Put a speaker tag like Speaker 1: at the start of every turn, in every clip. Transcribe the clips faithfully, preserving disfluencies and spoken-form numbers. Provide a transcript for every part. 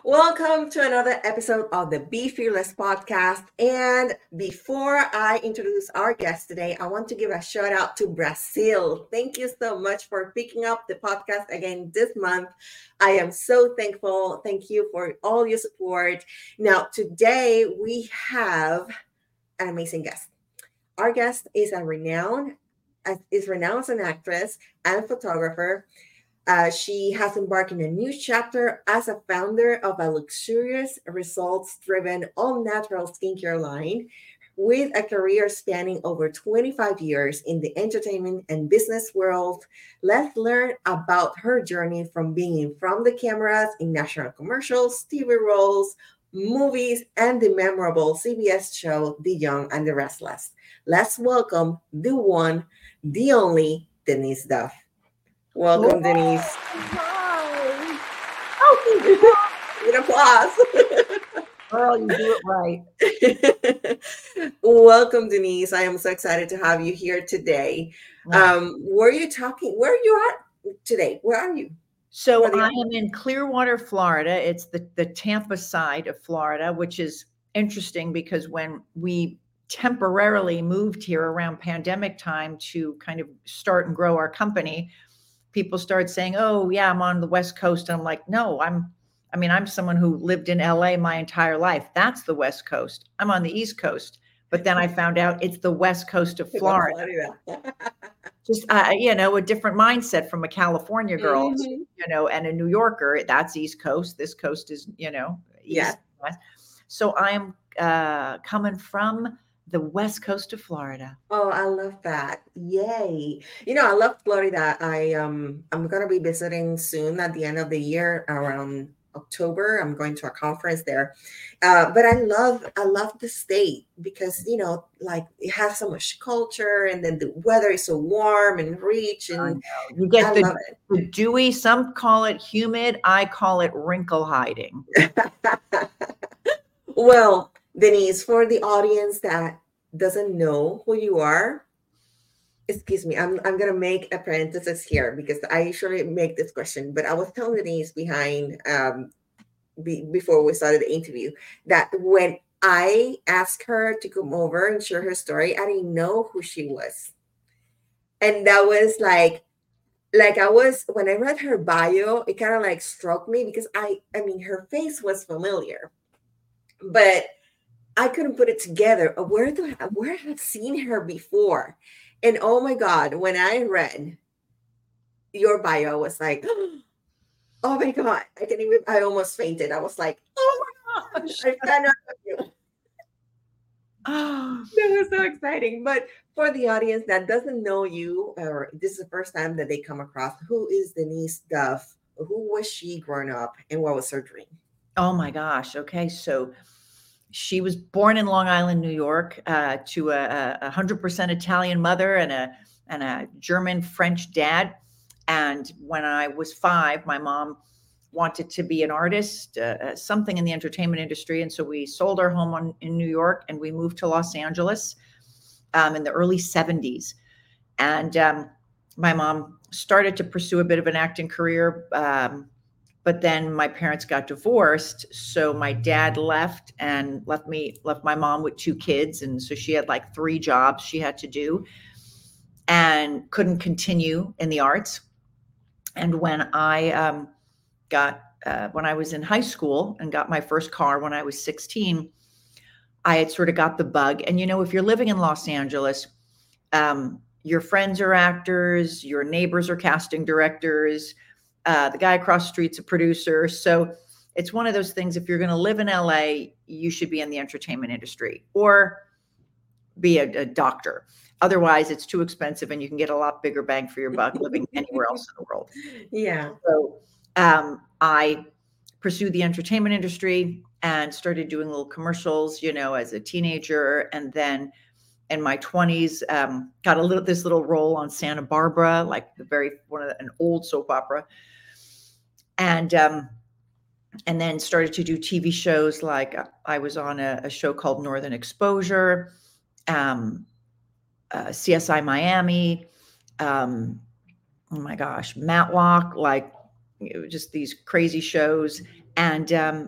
Speaker 1: Welcome to another episode of the Be Fearless podcast. And before I introduce our guest today, I want to give a shout out to Brazil. Thank you so much for picking up the podcast again this month. I am so thankful. Thank you for all your support. Now, today we have an amazing guest. Our guest is a renowned, is renowned as an actress and photographer. Uh, she has embarked on a new chapter as a founder of a luxurious, results-driven, all-natural skincare line with a career spanning over twenty-five years in the entertainment and business world. Let's learn about her journey from being in front of the cameras in national commercials, T V roles, movies, and the memorable C B S show The Young and the Restless. Let's welcome the one, the only Denise Duff. Welcome,
Speaker 2: Oh,
Speaker 1: Denise.
Speaker 2: hi.
Speaker 1: Oh, with applause.
Speaker 2: Girl, you do it right.
Speaker 1: Welcome, Denise. I am so excited to have you here today.
Speaker 2: Wow.
Speaker 1: Um, where are you talking? Where are you at today? Where are you?
Speaker 2: So
Speaker 1: Where are
Speaker 2: I
Speaker 1: you?
Speaker 2: am in Clearwater, Florida. It's the, the Tampa side of Florida, which is interesting because when we temporarily moved here around pandemic time to kind of start and grow our company, people started saying, oh, yeah, I'm on the West Coast. And I'm like, no, I'm, I mean, I'm someone who lived in L A my entire life. That's the West Coast. I'm on the East Coast. But then I found out it's the West Coast of Florida.
Speaker 1: Florida.
Speaker 2: Just, uh, you know, a different mindset from a California girl, to,
Speaker 1: Mhm.
Speaker 2: you know, and a New Yorker. That's East Coast. This coast is, you know, East.
Speaker 1: Yeah.
Speaker 2: West. So I am uh, coming from the West Coast of Florida.
Speaker 1: Oh, I love that. Yay. You know, I love Florida. I um I'm gonna be visiting soon at the end of the year around October. I'm going to a conference there. Uh, but I love I love the state because you know, like it has so much culture and then the weather is so warm and rich
Speaker 2: I
Speaker 1: and
Speaker 2: know. You get
Speaker 1: I
Speaker 2: the,
Speaker 1: love
Speaker 2: the dewy, some call it humid. I call it wrinkle hiding.
Speaker 1: it. Well, Denise, for the audience that doesn't know who you are, excuse me, I'm I'm gonna make a parenthesis here because I usually make this question, but I was telling Denise behind um be, before we started the interview that when I asked her to come over and share her story, I didn't know who she was, and that was like like I was when I read her bio, it kind of like struck me because I I mean her face was familiar, but I couldn't put it together. Uh, Where do I, where have I seen her before? And oh my God, when I read your bio, I was like, oh my God, I can't even, I almost fainted. I was like, oh my gosh, I found out you.
Speaker 2: Oh,
Speaker 1: That was so exciting. But for the audience that doesn't know you, or this is the first time that they come across, who is Denise Duff? Who was she growing up and what was her dream?
Speaker 2: oh my gosh. Okay. So she was born in Long Island, New York, uh, to a, a hundred percent Italian mother and a and a German French dad. And when I was five, my mom wanted to be an artist, uh, uh, something in the entertainment industry, and so we sold our home on, in New York and we moved to Los Angeles um, in the early seventies. And um, my mom started to pursue a bit of an acting career. Um, but then my parents got divorced, so my dad left and left me left my mom with two kids, and so she had like three jobs she had to do and couldn't continue in the arts. And when I um, got uh, when I was in high school and got my first car when I was sixteen, I had sort of got the bug. And you know, if you're living in Los Angeles, um, your friends are actors, your neighbors are casting directors. Uh, the guy across the street's a producer. So it's one of those things, if you're going to live in L A, you should be in the entertainment industry or be a, a doctor. Otherwise, it's too expensive and you can get a lot bigger bang for your buck living anywhere else in the world.
Speaker 1: Yeah.
Speaker 2: So um, I pursued the entertainment industry and started doing little commercials, you know, as a teenager. And then in my twenties, um, got a little this little role on Santa Barbara, like the very one of the, an old soap opera, and um, and then started to do T V shows. Like I was on a, a show called Northern Exposure, um, uh, C S I Miami, um, oh my gosh, Matlock, like you know, just these crazy shows. And um,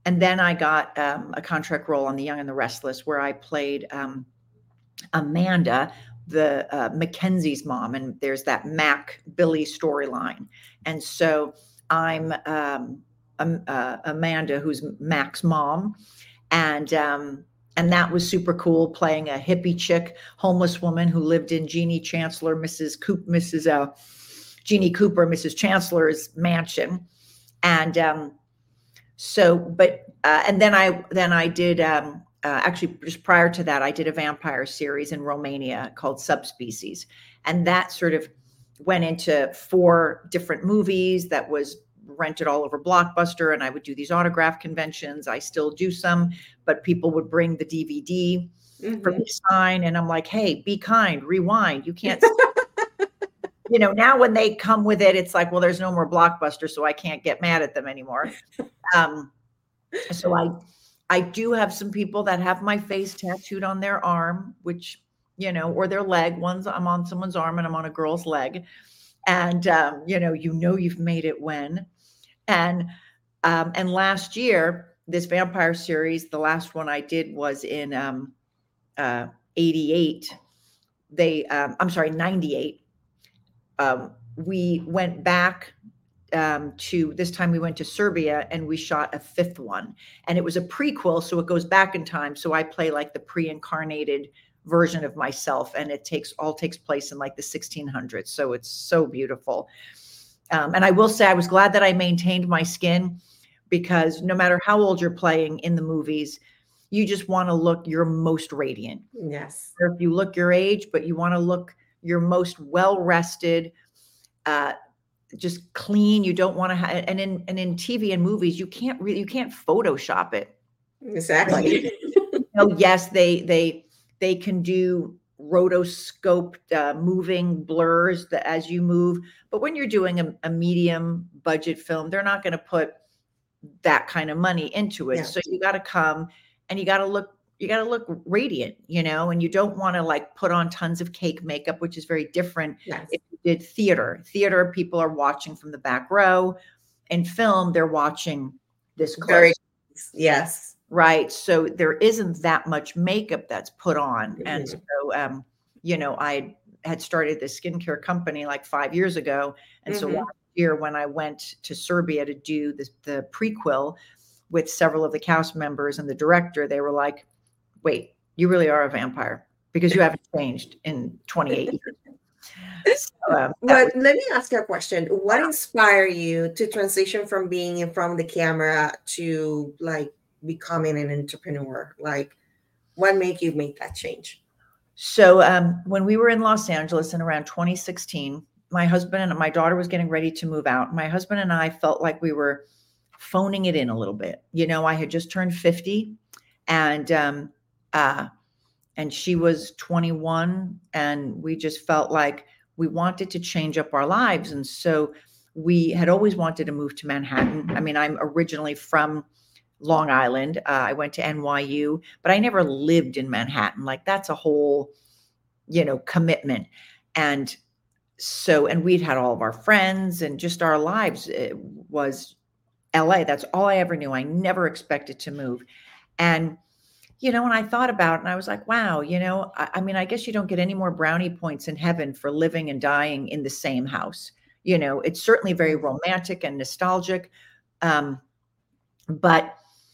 Speaker 2: and then I got um, a contract role on The Young and the Restless, where I played um, Amanda, the uh, Mackenzie's mom, and there's that Mac Billy storyline, and so I'm um, um, uh, Amanda, who's Mac's mom, and um, and that was super cool, playing a hippie chick, homeless woman who lived in Jeannie Chancellor, Missus Coop, Missus Uh, Jeannie Cooper, Missus Chancellor's mansion, and um, so, but uh, and then I then I did. Um, Uh, actually, just prior to that, I did a vampire series in Romania called Subspecies. And that sort of went into four different movies that was rented all over Blockbuster. And I would do these autograph conventions. I still do some, but people would bring the D V D mm-hmm. for me to sign. And I'm like, hey, be kind, rewind. You can't, you know, now when they come with it, it's like, well, there's no more Blockbuster, so I can't get mad at them anymore. Um, so I, I do have some people that have my face tattooed on their arm, which, you know, or their leg. One's I'm on someone's arm and I'm on a girl's leg. And, um, you know, you know, you've made it when. And, um, and last year, this vampire series, the last one I did was in um, uh, eighty-eight. They, um, I'm sorry, ninety-eight. Um, we went back Um, to this time we went to Serbia and we shot a fifth one, and it was a prequel, so it goes back in time. So I play like the pre-incarnated version of myself, and it takes all takes place in like the sixteen hundreds. So it's so beautiful. Um, and I will say I was glad that I maintained my skin, because no matter how old you're playing in the movies, you just want to look your most radiant.
Speaker 1: Yes.
Speaker 2: Or if you look your age, but you want to look your most well-rested, uh, just clean. You don't want to have, and in, and in T V and movies, you can't really, you can't Photoshop it.
Speaker 1: Exactly.
Speaker 2: You know, yes, they, they, they can do rotoscoped uh, moving blurs that as you move, but when you're doing a, a medium budget film, they're not going to put that kind of money into it. Yeah. So you got to come and you got to look, you got to look radiant, you know, and you don't want to like put on tons of cake makeup, which is very different.
Speaker 1: Yes.
Speaker 2: If you did theater, theater, people are watching from the back row. In film, they're watching this close.
Speaker 1: Very, yes.
Speaker 2: Right. So there isn't that much makeup that's put on. Mm-hmm. And so, um, you know, I had started this skincare company like five years ago. And mm-hmm. so last year when I went to Serbia to do this, the prequel with several of the cast members and the director, they were like, wait, you really are a vampire because you haven't changed in twenty-eight years. So, um,
Speaker 1: but was- let me ask you a question. What inspired you to transition from being in front of the camera to like becoming an entrepreneur? Like, what made you make that change?
Speaker 2: So um, when we were in Los Angeles in around twenty sixteen, my husband and my daughter was getting ready to move out. My husband and I felt like we were phoning it in a little bit. You know, I had just turned fifty, and um, uh, and she was twenty-one, and we just felt like we wanted to change up our lives. And so we had always wanted to move to Manhattan. I mean, I'm originally from Long Island. Uh, I went to N Y U, but I never lived in Manhattan. Like that's a whole, you know, commitment. And so, and we'd had all of our friends and just our lives. It was L A. That's all I ever knew. I never expected to move. And, you know, and I thought about it and I was like, wow, you know, I, I mean, I guess you don't get any more brownie points in heaven for living and dying in the same house. You know, it's certainly very romantic and nostalgic. Um, but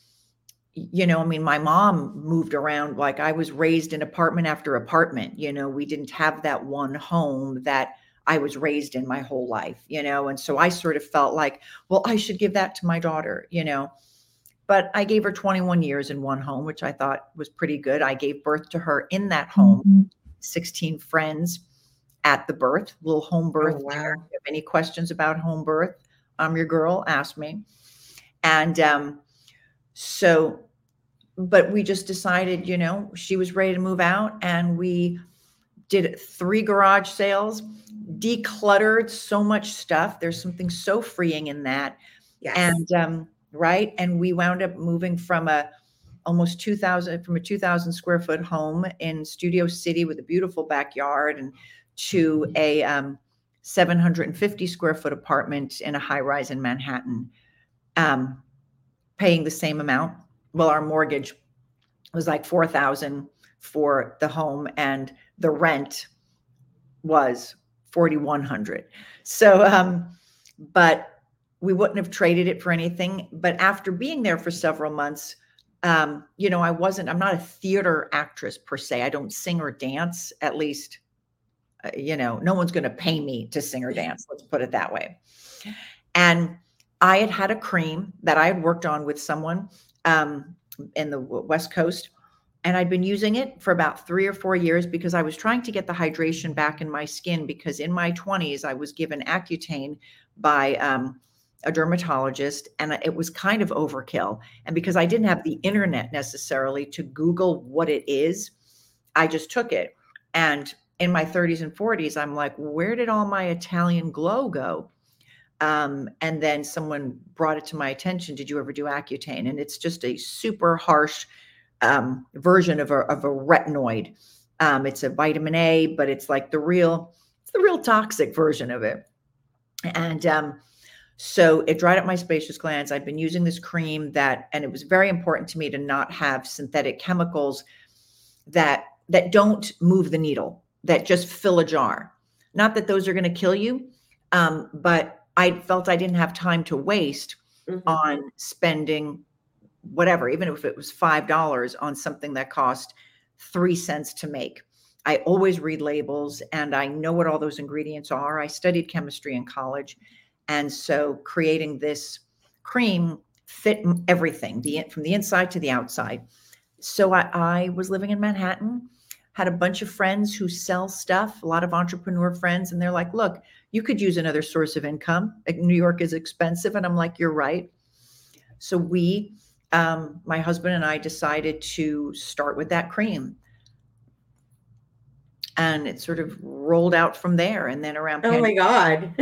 Speaker 2: you know, I mean, my mom moved around. Like I was raised in apartment after apartment. You know, we didn't have that one home that I was raised in my whole life, you know? And so I sort of felt like, well, I should give that to my daughter, you know? But I gave her twenty-one years in one home, which I thought was pretty good. I gave birth to her in that home, mm-hmm. sixteen friends at the birth, little home birth.
Speaker 1: Oh, wow.
Speaker 2: If you have any questions about home birth, I'm your girl, ask me. And, um, So, but we just decided, you know, she was ready to move out and we did three garage sales, decluttered so much stuff. There's something so freeing in that.
Speaker 1: Yes.
Speaker 2: And, um, right. And we wound up moving from a almost two thousand, from a two thousand square foot home in Studio City with a beautiful backyard and to a, um, seven hundred fifty square foot apartment in a high rise in Manhattan. Um, paying the same amount. Well, our mortgage was like four thousand for the home, and the rent was forty-one hundred. So, um, but we wouldn't have traded it for anything. But after being there for several months, um, you know, I wasn't, I'm not a theater actress per se. I don't sing or dance, at least, uh, you know, no one's going to pay me to sing or dance. Let's put it that way. And I had had a cream that I had worked on with someone um, in the West Coast. And I'd been using it for about three or four years because I was trying to get the hydration back in my skin, because in my twenties, I was given Accutane by um, a dermatologist, and it was kind of overkill. And because I didn't have the internet necessarily to Google what it is, I just took it. And in my thirties and forties, I'm like, where did all my Italian glow go? Um, and then someone brought it to my attention. Did you ever do Accutane? And it's just a super harsh um, version of a, of a retinoid. Um, it's a vitamin A, but it's like the real, it's the real toxic version of it. And um, so it dried up my sebaceous glands. I'd been using this cream that, and it was very important to me to not have synthetic chemicals that, that don't move the needle, that just fill a jar. Not that those are going to kill you, um, but I felt I didn't have time to waste mm-hmm. on spending whatever, even if it was five dollars on something that cost three cents to make. I always read labels and I know what all those ingredients are. I studied chemistry in college. And so creating this cream fit everything, the, from the inside to the outside. So I, I was living in Manhattan, had a bunch of friends who sell stuff, a lot of entrepreneur friends. And they're like, look, you could use another source of income. New York is expensive. And I'm like, you're right. So we, um, my husband and I decided to start with that cream. And it sort of rolled out from there. And then around.
Speaker 1: Oh my God.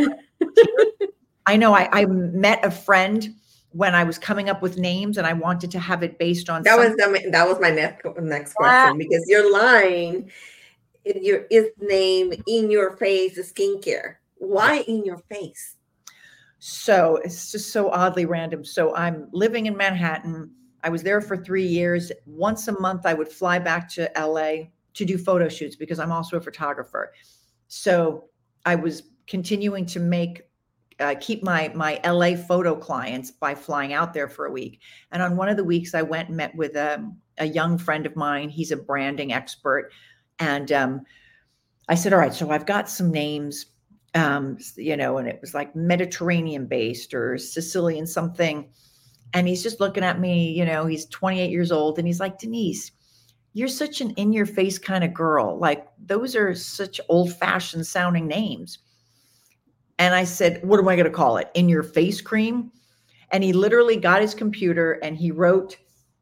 Speaker 2: I know I, I met a friend when I was coming up with names and I wanted to have it based on.
Speaker 1: That was the, that was my next, next question, because your line, your is name In Your Face skincare. Why In Your Face?
Speaker 2: So it's just so oddly random. So I'm living in Manhattan. I was there for three years. Once a month, I would fly back to L A to do photo shoots because I'm also a photographer. So I was continuing to make, uh, keep my, my L A photo clients by flying out there for a week. And on one of the weeks I went and met with a, a young friend of mine. He's a branding expert. And um, I said, all right, so I've got some names, um, you know, and it was like Mediterranean based or Sicilian something. And he's just looking at me, you know, he's twenty-eight years old. And he's like, Denise, you're such an in your face kind of girl. Like those are such old fashioned sounding names. And I said, what am I going to call it? In Your Face cream. And he literally got his computer and he wrote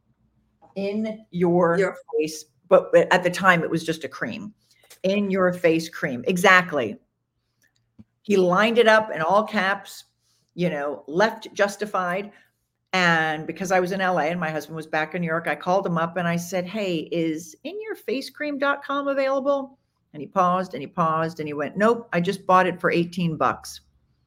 Speaker 2: In Your, your Face. But at the time it was just a cream. In Your Face cream. Exactly. He lined it up in all caps, you know, left justified. And because I was in L A and my husband was back in New York, I called him up and I said, hey, is in your face cream dot com available? And he paused and he paused and he went, nope, I just bought it for eighteen bucks.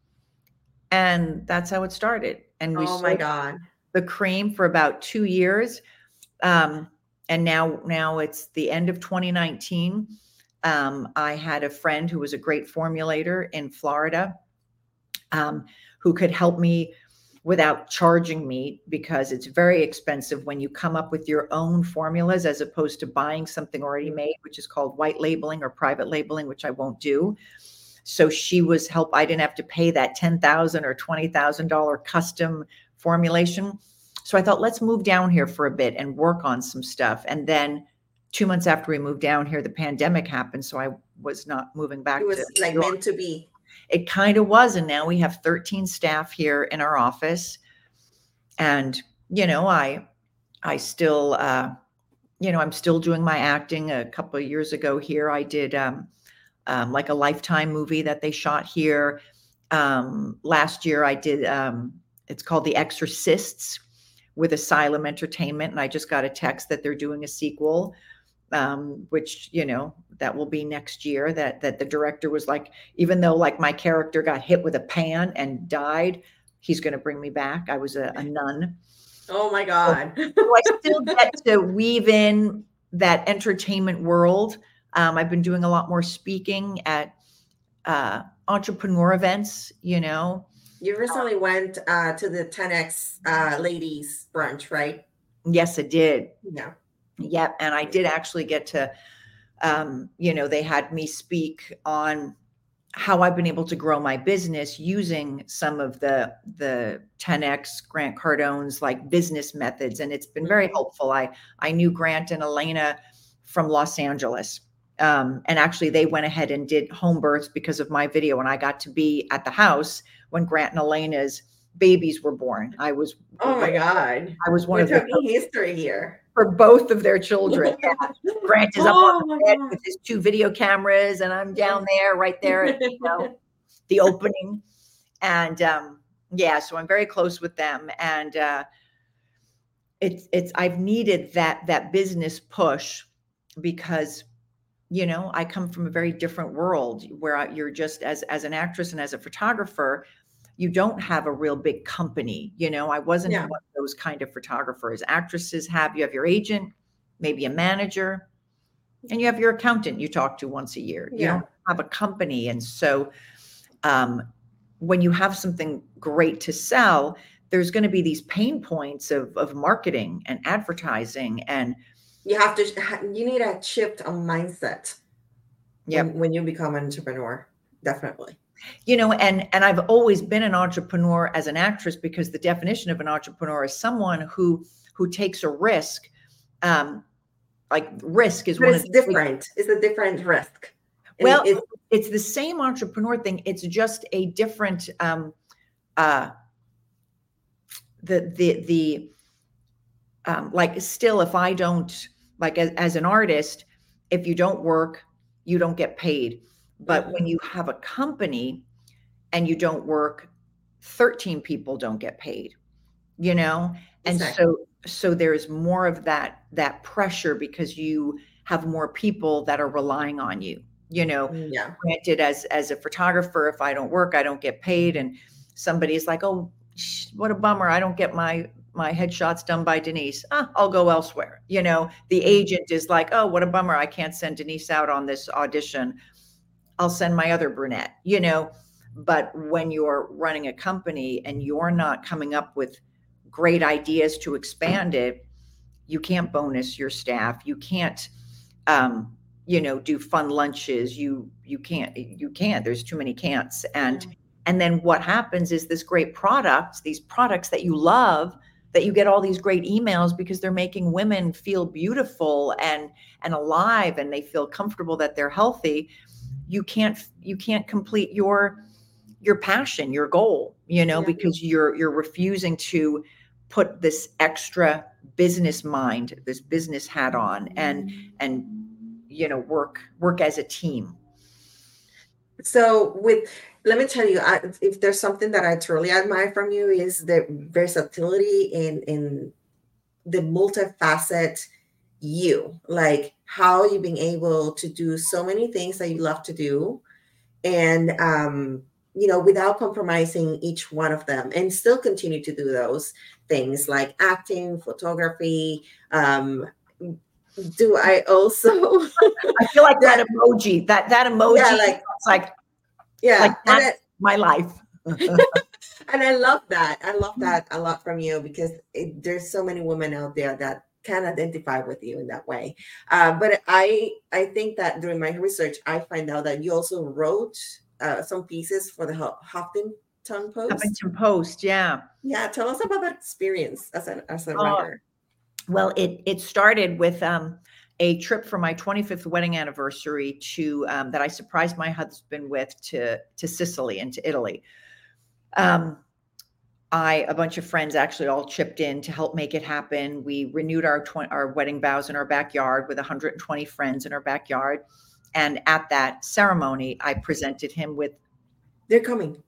Speaker 2: And that's how it started. And we
Speaker 1: oh my God,
Speaker 2: the cream for about two years. Um, and now, now it's the end of twenty nineteen. Um, I had a friend who was a great formulator in Florida, um, who could help me without charging me, because it's very expensive when you come up with your own formulas as opposed to buying something already made, which is called white labeling or private labeling, which I won't do. So she was help. I didn't have to pay that ten thousand dollars or twenty thousand dollars custom formulation. So I thought, let's move down here for a bit and work on some stuff. And then two months after we moved down here, the pandemic happened. So I was not moving back.
Speaker 1: It was
Speaker 2: to
Speaker 1: like meant to be.
Speaker 2: It kind of was. And now we have thirteen staff here in our office. And, you know, I, I still, uh, you know, I'm still doing my acting. A couple of years ago here, I did um, um, like a Lifetime movie that they shot here. Um, last year I did, um, it's called The Exorcists with Asylum Entertainment. And I just got a text that they're doing a sequel. Um, which, you know, that will be next year, that, that the director was like, even though like my character got hit with a pan and died, he's going to bring me back. I was a, a nun.
Speaker 1: Oh my God.
Speaker 2: So, so I still get to weave in that entertainment world. Um, I've been doing a lot more speaking at uh, entrepreneur events, you know.
Speaker 1: You recently went uh, to the ten X uh, ladies brunch, right?
Speaker 2: Yes, I did.
Speaker 1: Yeah.
Speaker 2: Yep. And I did actually get to, um, you know, they had me speak on how I've been able to grow my business using some of the the ten X Grant Cardone's like business methods. And it's been very helpful. I, I knew Grant and Elena from Los Angeles. Um, and actually they went ahead and did home births because of my video. And I got to be at the house when Grant and Elena's babies were born. I was,
Speaker 1: oh my God.
Speaker 2: I was one
Speaker 1: We're
Speaker 2: of the
Speaker 1: talking history here.
Speaker 2: For both of their children. Grant is up
Speaker 1: oh
Speaker 2: on the bed God. with his two video cameras, and I'm down there, right there at you know, the opening. And um, yeah, so I'm very close with them. And uh, it's it's I've needed that that business push because, you know, I come from a very different world where you're just as as an actress and as a photographer. You don't have a real big company. You know, I wasn't yeah. one of those kind of photographers. Actresses have, you have your agent, maybe a manager, and you have your accountant you talk to once a year. Yeah. You don't have a company. And so um, when you have something great to sell, there's going to be these pain points of, of marketing and advertising. And
Speaker 1: you have to, you need a shift on mindset
Speaker 2: yep.
Speaker 1: when, when you become an entrepreneur. Definitely.
Speaker 2: You know, and and I've always been an entrepreneur as an actress because the definition of an entrepreneur is someone who who takes a risk. Um, like risk is
Speaker 1: but
Speaker 2: one
Speaker 1: it's
Speaker 2: of
Speaker 1: the different. It's a different risk.
Speaker 2: And well, it's, it's the same entrepreneur thing. It's just a different. Um, uh, the the the um, like still, if I don't like as, as an artist, if you don't work, you don't get paid. But when you have a company and you don't work, thirteen people don't get paid, you know? And exactly. so, so there's more of that, that pressure because you have more people that are relying on you, you know,
Speaker 1: yeah.
Speaker 2: Granted, as, as a photographer, if I don't work, I don't get paid. And somebody's like, oh, what a bummer. I don't get my, my headshots done by Denise. Ah, I'll go elsewhere. You know, the agent is like, oh, what a bummer. I can't send Denise out on this audition. I'll send my other brunette, you know, but when you're running a company and you're not coming up with great ideas to expand it, you can't bonus your staff. You can't, um, you know, do fun lunches. You, you can't, you can't, there's too many can'ts. And, yeah. and then what happens is this great product, these products that you love, that you get all these great emails because they're making women feel beautiful and, and alive, and they feel comfortable that they're healthy. You can't, you can't complete your, your passion, your goal, you know, yeah. because you're, you're refusing to put this extra business mind, this business hat on and, and, you know, work, work as a team.
Speaker 1: So with, let me tell you, I, if there's something that I truly admire from you is the versatility in, in the multifaceted you, like how you've been able to do so many things that you love to do, and um, you know, without compromising each one of them, and still continue to do those things like acting, photography. Um, do I also?
Speaker 2: I feel like that, that emoji, that that emoji, yeah, like, it's like,
Speaker 1: yeah,
Speaker 2: like that's
Speaker 1: it,
Speaker 2: my life.
Speaker 1: And I love that. I love that a lot from you because it, there's so many women out there that can identify with you in that way. Uh, but I I think that during my research, I find out that you also wrote uh, some pieces for the Huffington Post.
Speaker 2: Huffington Post, yeah.
Speaker 1: Yeah, tell us about that experience as a, as a writer.
Speaker 2: Oh, well, it it started with um, a trip for my twenty-fifth wedding anniversary to um, that I surprised my husband with to to Sicily and to Italy. Um, I, a bunch of friends actually all chipped in to help make it happen. We renewed our tw- our wedding vows in our backyard with one hundred twenty friends in our backyard. And at that ceremony, I presented him with.
Speaker 1: They're coming.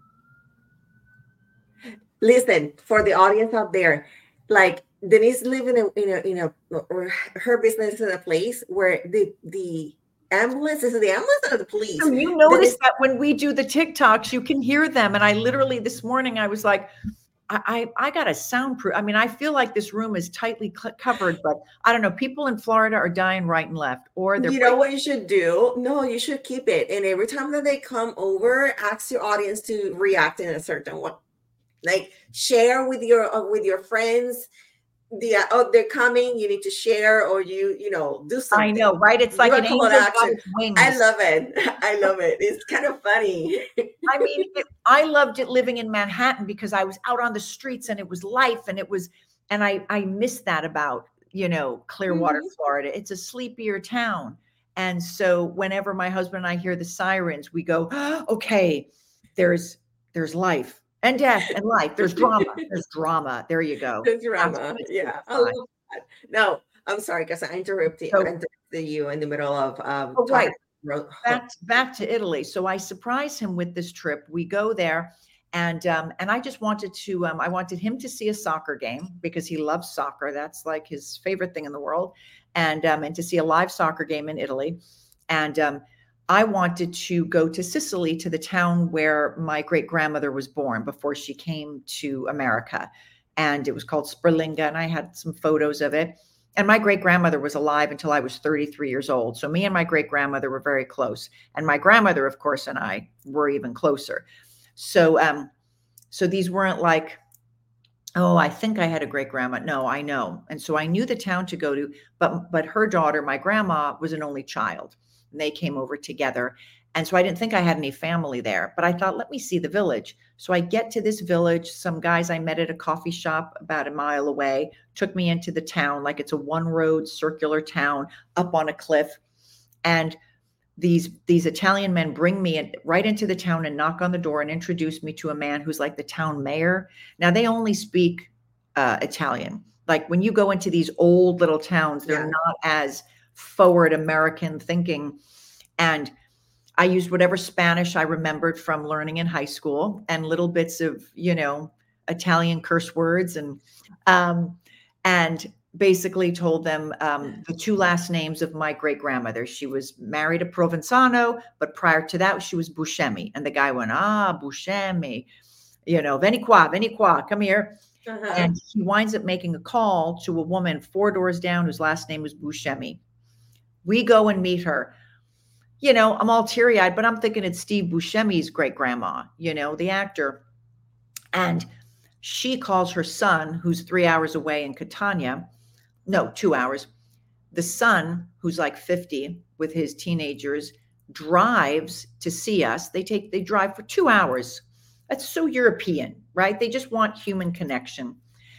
Speaker 1: Listen, for the audience out there, like Denise lives in a, in a, in a, or her business is in a place where the, the, ambulance is it the ambulance or the police?
Speaker 2: And you notice that, that when we do the TikToks, you can hear them. And I literally this morning I was like, I, I, I got a soundproof. I mean, I feel like this room is tightly cl- covered, but I don't know. People in Florida are dying right and left, or they're
Speaker 1: You know what you should do? No, you should keep it. And every time that they come over, ask your audience to react in a certain way. Like share with your uh, with your friends. The uh, oh, they're coming. You need to share, or you you know do something.
Speaker 2: I know, right? It's
Speaker 1: Do
Speaker 2: like
Speaker 1: a
Speaker 2: an
Speaker 1: call
Speaker 2: angel
Speaker 1: to
Speaker 2: got
Speaker 1: action.
Speaker 2: its wings.
Speaker 1: I love it. I love it. It's kind of funny.
Speaker 2: I mean, it, I loved it living in Manhattan because I was out on the streets and it was life, and it was, and I I miss that about, you know, Clearwater,
Speaker 1: Mhm.
Speaker 2: Florida. It's a sleepier town. And so whenever my husband and I hear the sirens, we go, oh, okay, there's there's life and death and life. There's drama. There's drama. There you go.
Speaker 1: The
Speaker 2: That's
Speaker 1: drama.
Speaker 2: what it
Speaker 1: Yeah, I
Speaker 2: signifies.
Speaker 1: love that. No, I'm sorry, because I interrupted, I
Speaker 2: So,
Speaker 1: interrupted you in the middle of um
Speaker 2: oh,
Speaker 1: talking.
Speaker 2: right. back back to Italy. So I surprised him with this trip. We go there, and um, and I just wanted to um, I wanted him to see a soccer game because he loves soccer. That's like his favorite thing in the world, and um, and to see a live soccer game in Italy. And um, I wanted to go to Sicily, to the town where my great grandmother was born before she came to America, and it was called Sperlinga, and I had some photos of it. And my great grandmother was alive until I was thirty-three years old. So me and my great grandmother were very close. And my grandmother, of course, and I were even closer. So, um, so these weren't like, oh, I think I had a great grandma. No, I know. And so I knew the town to go to, but, but her daughter, my grandma, was an only child, and they came over together. And so I didn't think I had any family there, but I thought, let me see the village. So I get to this village. Some guys I met at a coffee shop about a mile away took me into the town, like it's a one road circular town up on a cliff. And these, these Italian men bring me in, right into the town and knock on the door and introduce me to a man who's like the town mayor. Now they only speak uh, Italian. Like when you go into these old little towns, they're
Speaker 1: Yeah.
Speaker 2: not as forward American thinking. And I used whatever Spanish I remembered from learning in high school and little bits of, you know, Italian curse words, and um, and basically told them um, the two last names of my great grandmother. She was married a Provenzano, but prior to that, she was Buscemi. And the guy went, ah, Buscemi, you know, veni qua, veni qua, come here.
Speaker 1: Uh-huh.
Speaker 2: And he winds up making a call to a woman four doors down whose last name was Buscemi. We go and meet her. You know, I'm all teary eyed, but I'm thinking it's Steve Buscemi's great grandma, you know, the actor. And she calls her son, who's three hours away in Catania. No, two hours. The son, who's like fifty with his teenagers, drives to see us. They take, they drive for two hours. That's so European, right? They just want human connection,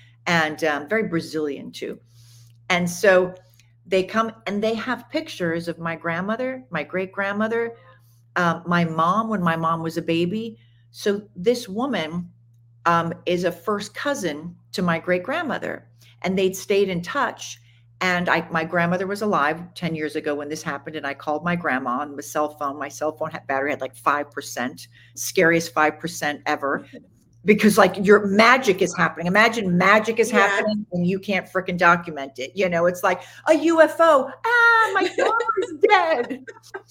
Speaker 2: and um, very Brazilian too. And so they come and they have pictures of my grandmother, my great grandmother, um, my mom when my mom was a baby. So this woman um, is a first cousin to my great grandmother, and they'd stayed in touch. And I, my grandmother was alive ten years ago when this happened. And I called my grandma on the cell phone. My cell phone had, battery had like five percent, scariest five percent ever. Because like your magic is happening. Imagine magic is
Speaker 1: Yeah.
Speaker 2: happening and you can't freaking document it. You know, it's like a U F O. Ah, my daughter's dead.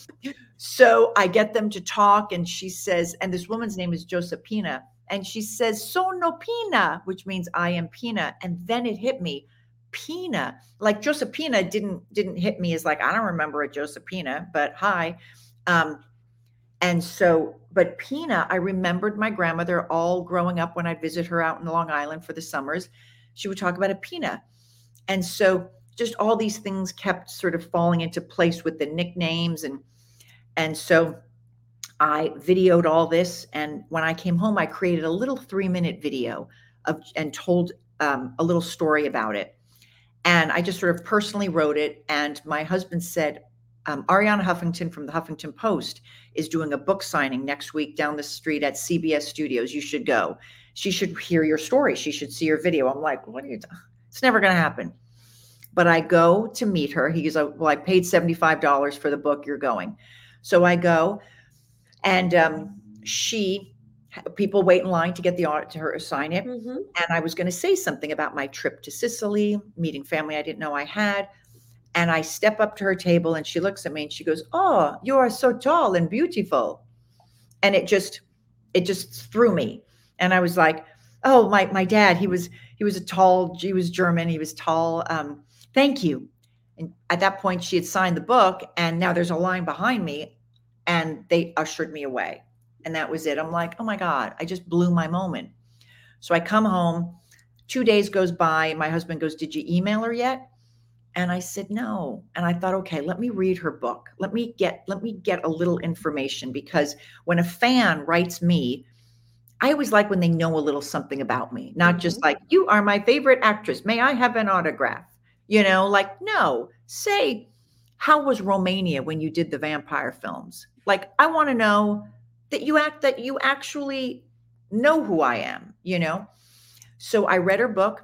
Speaker 2: So I get them to talk, and she says, and this woman's name is Josephina, and she says, sono Pina, which means I am Pina. And then it hit me, Pina. Like Josephina didn't didn't hit me as like, I don't remember a Josephina, but hi. Um, And so, but Pina, I remembered my grandmother all growing up when I'd visit her out in Long Island for the summers. She would talk about a Pina. And so just all these things kept sort of falling into place with the nicknames. And, and so I videoed all this. And when I came home, I created a little three minute video of, and told um, a little story about it. And I just sort of personally wrote it. And my husband said, Um, Arianna Huffington from the Huffington Post is doing a book signing next week down the street at C B S Studios. You should go. She should hear your story. She should see your video. I'm like, what are you doing? It's never going to happen. But I go to meet her. He goes, well, I paid seventy-five dollars for the book. You're going. So I go, and um, she, people wait in line to get the audit to her to sign it.
Speaker 1: Mm-hmm.
Speaker 2: And I was going to say something about my trip to Sicily, meeting family I didn't know I had. And I step up to her table, and she looks at me and she goes, oh, you are so tall and beautiful. And it just, it just threw me. And I was like, Oh, my my dad, he was he was a tall, he was German, he was tall. Um, thank you. And at that point, she had signed the book, and now there's a line behind me, and they ushered me away. And that was it. I'm like, oh my God, I just blew my moment. So I come home, two days goes by. My husband goes, did you email her yet? And I said, no. And I thought, okay, let me read her book. Let me get, let me get a little information, because when a fan writes me, I always like when they know a little something about me, not mm-hmm. just like, you are my favorite actress. May I have an autograph? You know, like, no, say, how was Romania when you did the vampire films? Like, I want to know that you act, that you actually know who I am, you know? So I read her book.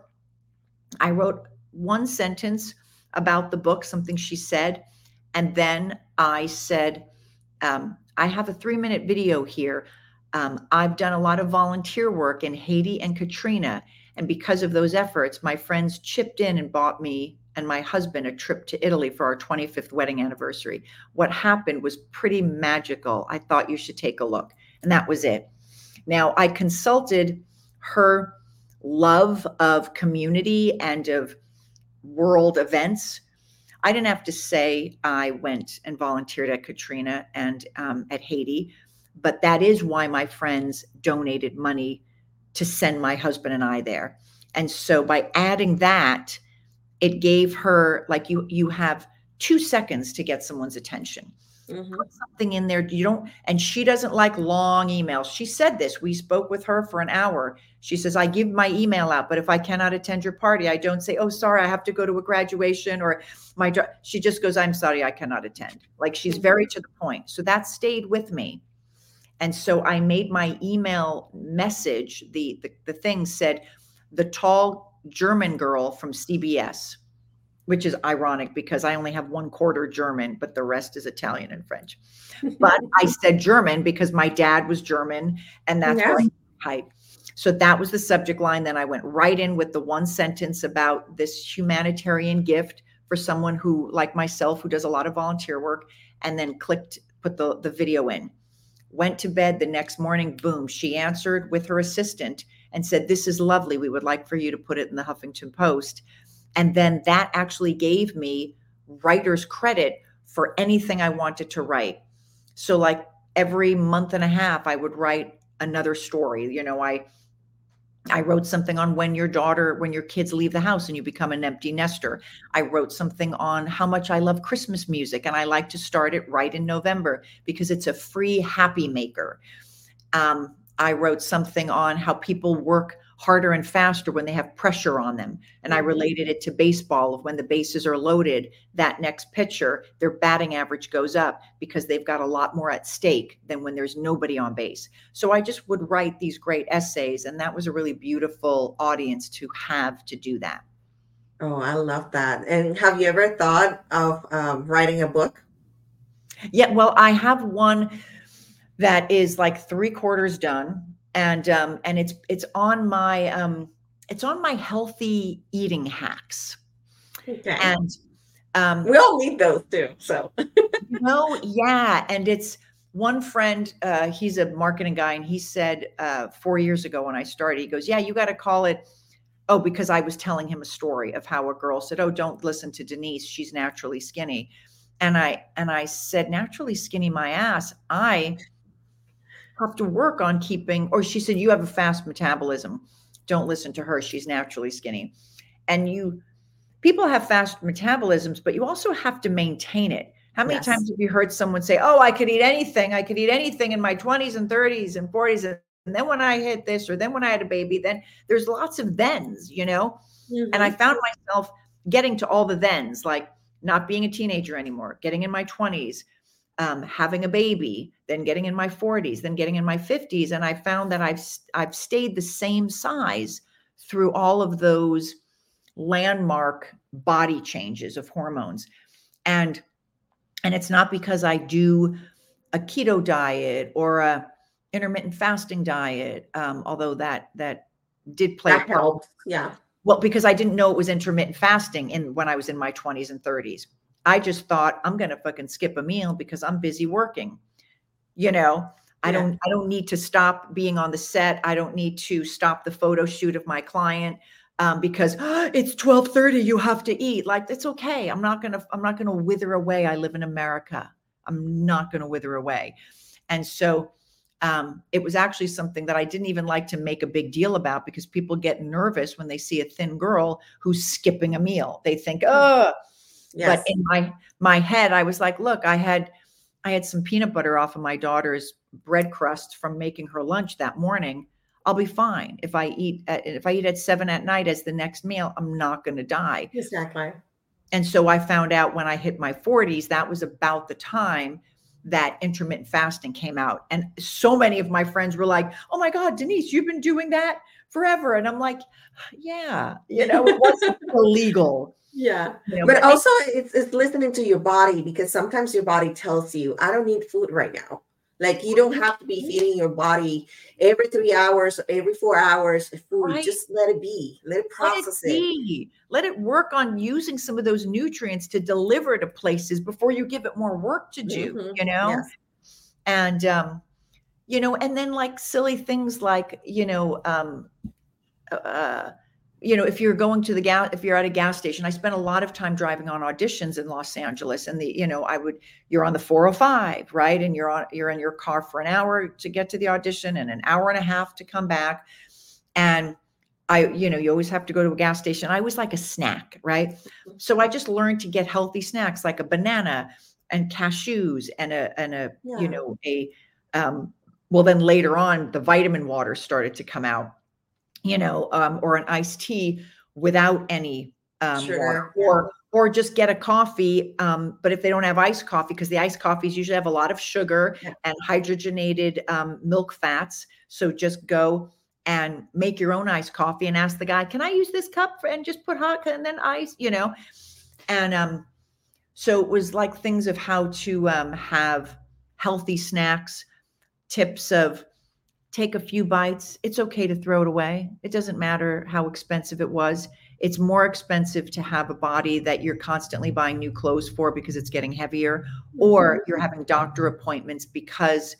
Speaker 2: I wrote one sentence about the book, something she said. And then I said, um, I have a three minute video here. Um, I've done a lot of volunteer work in Haiti and Katrina. And because of those efforts, my friends chipped in and bought me and my husband a trip to Italy for our twenty-fifth wedding anniversary. What happened was pretty magical. I thought you should take a look. And that was it. Now, I consulted her love of community and of world events. I didn't have to say I went and volunteered at Katrina and um, at Haiti, but that is why my friends donated money to send my husband and I there. And so by adding that, it gave her, like, you you have two seconds to get someone's attention. Mm-hmm. Put something in there. You don't, and she doesn't like long emails. She said this. We spoke with her for an hour. She says, I give my email out, but if I cannot attend your party, I don't say, oh, sorry, I have to go to a graduation, or my, she just goes, I'm sorry, I cannot attend. Like, she's very to the point. So that stayed with me. And so I made my email message, the, the, the thing said, the tall German girl from C B S, which is ironic because I only have one quarter German, but the rest is Italian and French. But I said German because my dad was German, and that's yeah. where I hype. So that was the subject line. Then I went right in with the one sentence about this humanitarian gift for someone who, like myself, who does a lot of volunteer work, and then clicked, put the, the video in. Went to bed the next morning, boom, she answered with her assistant and said, this is lovely. We would like for you to put it in the Huffington Post. And then that actually gave me writer's credit for anything I wanted to write. So like every month and a half, I would write another story. You know, I I wrote something on when your daughter, when your kids leave the house and you become an empty nester. I wrote something on how much I love Christmas music, and I like to start it right in November because it's a free happy maker. Um, I wrote something on how people work harder and faster when they have pressure on them. And I related it to baseball. When the bases are loaded, that next pitcher, their batting average goes up because they've got a lot more at stake than when there's nobody on base. So I just would write these great essays, and that was a really beautiful audience to have to do that.
Speaker 1: Oh, I love that. And have you ever thought of um, writing a book?
Speaker 2: Yeah, well, I have one that is like three quarters done. And um, and it's it's on my um, it's on my healthy eating hacks.
Speaker 1: Okay.
Speaker 2: And um,
Speaker 1: we all need those too. So
Speaker 2: you know, yeah. And it's one friend. Uh, he's a marketing guy, and he said uh, four years ago when I started, he goes, "Yeah, you got to call it." Oh, because I was telling him a story of how a girl said, "Oh, don't listen to Denise. She's naturally skinny," and I and I said, "Naturally skinny, my ass. I." have to work on keeping, or she said, you have a fast metabolism. Don't listen to her. She's naturally skinny. And you, people have fast metabolisms, but you also have to maintain it. How many yes. times have you heard someone say, oh, I could eat anything. I could eat anything in my twenties and thirties and forties. And then when I hit this, or then when I had a baby, then there's lots of thens, you know? Mm-hmm. And I found myself getting to all the thens, like not being a teenager anymore, getting in my twenties, Um, having a baby, then getting in my forties, then getting in my fifties. And I found that I've, I've stayed the same size through all of those landmark body changes of hormones. And, and it's not because I do a keto diet or a intermittent fasting diet. Um, although that, that did play
Speaker 1: that
Speaker 2: a part.
Speaker 1: Helps. Yeah.
Speaker 2: Well, because I didn't know it was intermittent fasting in when I was in my twenties and thirties. I just thought I'm going to fucking skip a meal because I'm busy working. You know, I
Speaker 1: Yeah.
Speaker 2: don't, I don't need to stop being on the set. I don't need to stop the photo shoot of my client um, because "Oh, it's twelve thirty. You have to eat." Like, it's okay. I'm not going to, I'm not going to wither away. I live in America. I'm not going to wither away. And so um, it was actually something that I didn't even like to make a big deal about, because people get nervous when they see a thin girl who's skipping a meal. They think, oh,
Speaker 1: Yes.
Speaker 2: but in my, my head, I was like, look, I had, I had some peanut butter off of my daughter's bread crust from making her lunch that morning. I'll be fine. If I eat at, if I eat at seven at night as the next meal, I'm not going to die.
Speaker 1: Exactly.
Speaker 2: And so I found out when I hit my forties, that was about the time that intermittent fasting came out. And so many of my friends were like, oh my God, Denise, you've been doing that forever. And I'm like, yeah, you know, it wasn't illegal.
Speaker 1: Yeah.
Speaker 2: You know,
Speaker 1: But
Speaker 2: but
Speaker 1: also it's, it's listening to your body, because sometimes your body tells you, I don't need food right now. Like, you don't have to be feeding your body every three hours, every four hours of food.
Speaker 2: Right.
Speaker 1: Just let it be. Let it process
Speaker 2: Let it
Speaker 1: it.
Speaker 2: be. Let it work on using some of those nutrients to deliver to places before you give it more work to do,
Speaker 1: Mhm.
Speaker 2: you know?
Speaker 1: Yes.
Speaker 2: And, um, you know, and then like silly things like, you know, um, uh, you know, if you're going to the gas, if you're at a gas station, I spent a lot of time driving on auditions in Los Angeles, and the, you know, I would, you're on the four oh five, right? And you're on, you're in your car for an hour to get to the audition and an hour and a half to come back. And I, you know, you always have to go to a gas station. I was like a snack, right? So I just learned to get healthy snacks like a banana and cashews and a, and a,
Speaker 1: Yeah.
Speaker 2: you know, a, um, well, then later on, the vitamin water started to come out, you know, um, or an iced tea without any um,
Speaker 1: Sugar,
Speaker 2: water,
Speaker 1: yeah.
Speaker 2: or or just get a coffee. Um, but if they don't have iced coffee, because the iced coffees usually have a lot of sugar
Speaker 1: Yeah.
Speaker 2: and hydrogenated um, milk fats, so just go and make your own iced coffee and ask the guy, "Can I use this cup for, and just put hot and then ice?" You know, and um, so it was like things of how to um, have healthy snacks, tips of take a few bites. It's okay to throw it away. It doesn't matter how expensive it was. It's more expensive to have a body that you're constantly buying new clothes for because it's getting heavier, or you're having doctor appointments because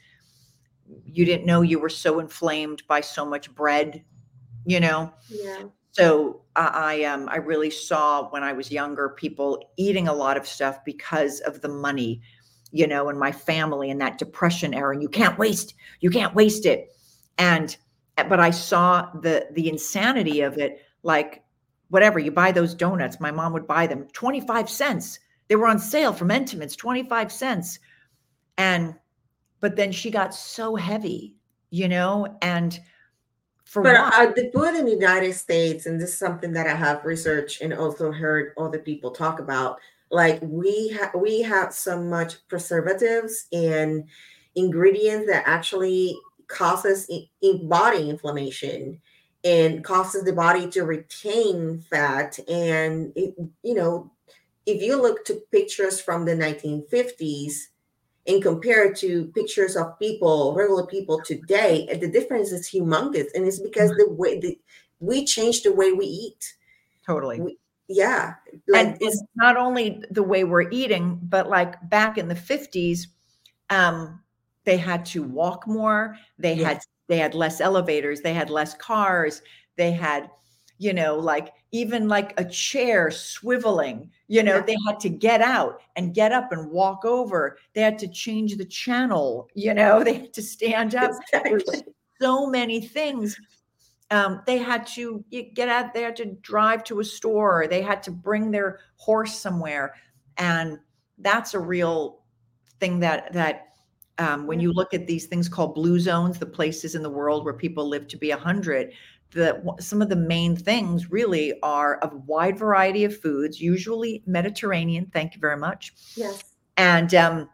Speaker 2: you didn't know you were so inflamed by so much bread, you know?
Speaker 1: Yeah.
Speaker 2: So I, I um I really saw when I was younger people eating a lot of stuff because of the money, you know, and my family and that depression era. And you can't waste, you can't waste it. And but I saw the the insanity of it. Like, whatever, you buy those donuts, my mom would buy them twenty-five cents. They were on sale from Entenmann's, twenty-five cents. And but then she got so heavy, you know, and for
Speaker 1: But
Speaker 2: what?
Speaker 1: uh, the food in the United States, and this is something that I have researched and also heard other people talk about, like we have we have so much preservatives and ingredients that actually causes i- in body inflammation and causes the body to retain fat. And it, you know, if you look to pictures from the nineteen fifties and compare it to pictures of people, regular people today, the difference is humongous. And it's because the way the, we changed the way we eat.
Speaker 2: Totally.
Speaker 1: We, yeah. Like
Speaker 2: And,
Speaker 1: it's
Speaker 2: and not only the way we're eating, but like back in the fifties, um, they had to walk more. They had
Speaker 1: yes.
Speaker 2: they had less elevators. They had less cars. They had, you know, like even like a chair swiveling. You know,
Speaker 1: Yeah.
Speaker 2: they had to get out and get up and walk over. They had to change the channel. You know, they had to stand up. There's
Speaker 1: Exactly.
Speaker 2: so many things. Um, they had to get out, they had to drive to a store, they had to bring their horse somewhere. And that's a real thing that, that um, when
Speaker 1: Yeah.
Speaker 2: you look at these things called blue zones, the places in the world where people live to be a hundred, the, some of the main things really are a wide variety of foods, usually Mediterranean. Thank you very much.
Speaker 1: Yes.
Speaker 2: And, um,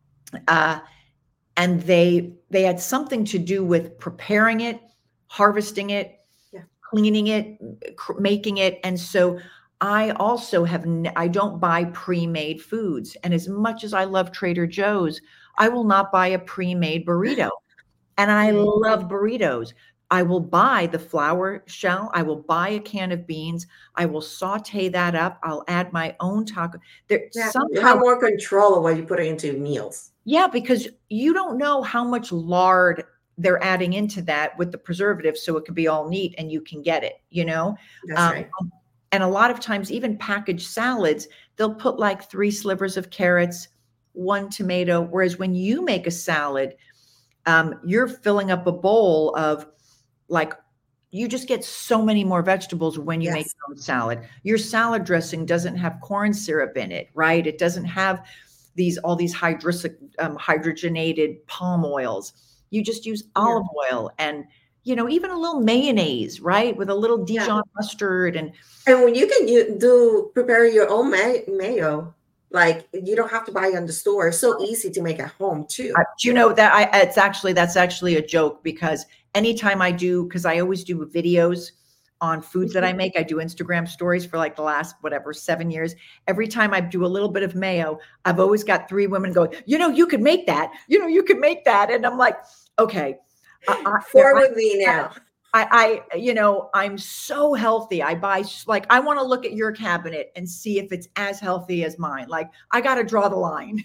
Speaker 2: uh, and they, they had something to do with preparing it, harvesting it,
Speaker 1: Yeah.
Speaker 2: cleaning it, cr- making it. And so I also have, n- I don't buy pre-made foods. And as much as I love Trader Joe's, I will not buy a pre-made burrito. And I
Speaker 1: Right.
Speaker 2: love burritos. I will buy the flour shell. I will buy a can of beans. I will saute that up. I'll add my own taco. There
Speaker 1: Yeah, you
Speaker 2: somehow,
Speaker 1: have more control of what you put into meals.
Speaker 2: yeah, because you don't know how much lard they're adding into that with the preservative, so it can be all neat and you can get it, you know?
Speaker 1: That's
Speaker 2: Um,
Speaker 1: right.
Speaker 2: and a lot of times, even packaged salads, they'll put like three slivers of carrots, one tomato. Whereas when you make a salad, um, you're filling up a bowl of like, you just get so many more vegetables when you make
Speaker 1: Yes.
Speaker 2: your own salad. Your salad dressing doesn't have corn syrup in it, right? It doesn't have these all these hydrosic, um, hydrogenated palm oils. You just use
Speaker 1: Yeah.
Speaker 2: olive oil and, you know, even a little mayonnaise, right? With a little
Speaker 1: Yeah.
Speaker 2: Dijon mustard. And
Speaker 1: And when you can you do prepare your own may- mayo, like you don't have to buy it in the store. It's so easy to make at home too.
Speaker 2: Uh, do you know that I, it's actually, that's actually a joke, because anytime I do, because I always do videos on foods that I make, I do Instagram stories for like the last, whatever, seven years. Every time I do a little bit of mayo, I've always got three women going, you know, you could make that, you know, you could make that. And I'm like, okay. Uh, I,
Speaker 1: Four
Speaker 2: I,
Speaker 1: with me now.
Speaker 2: I, I, you know, I'm so healthy. I buy, like, I want to look at your cabinet and see if it's as healthy as mine. Like, I got to draw the line.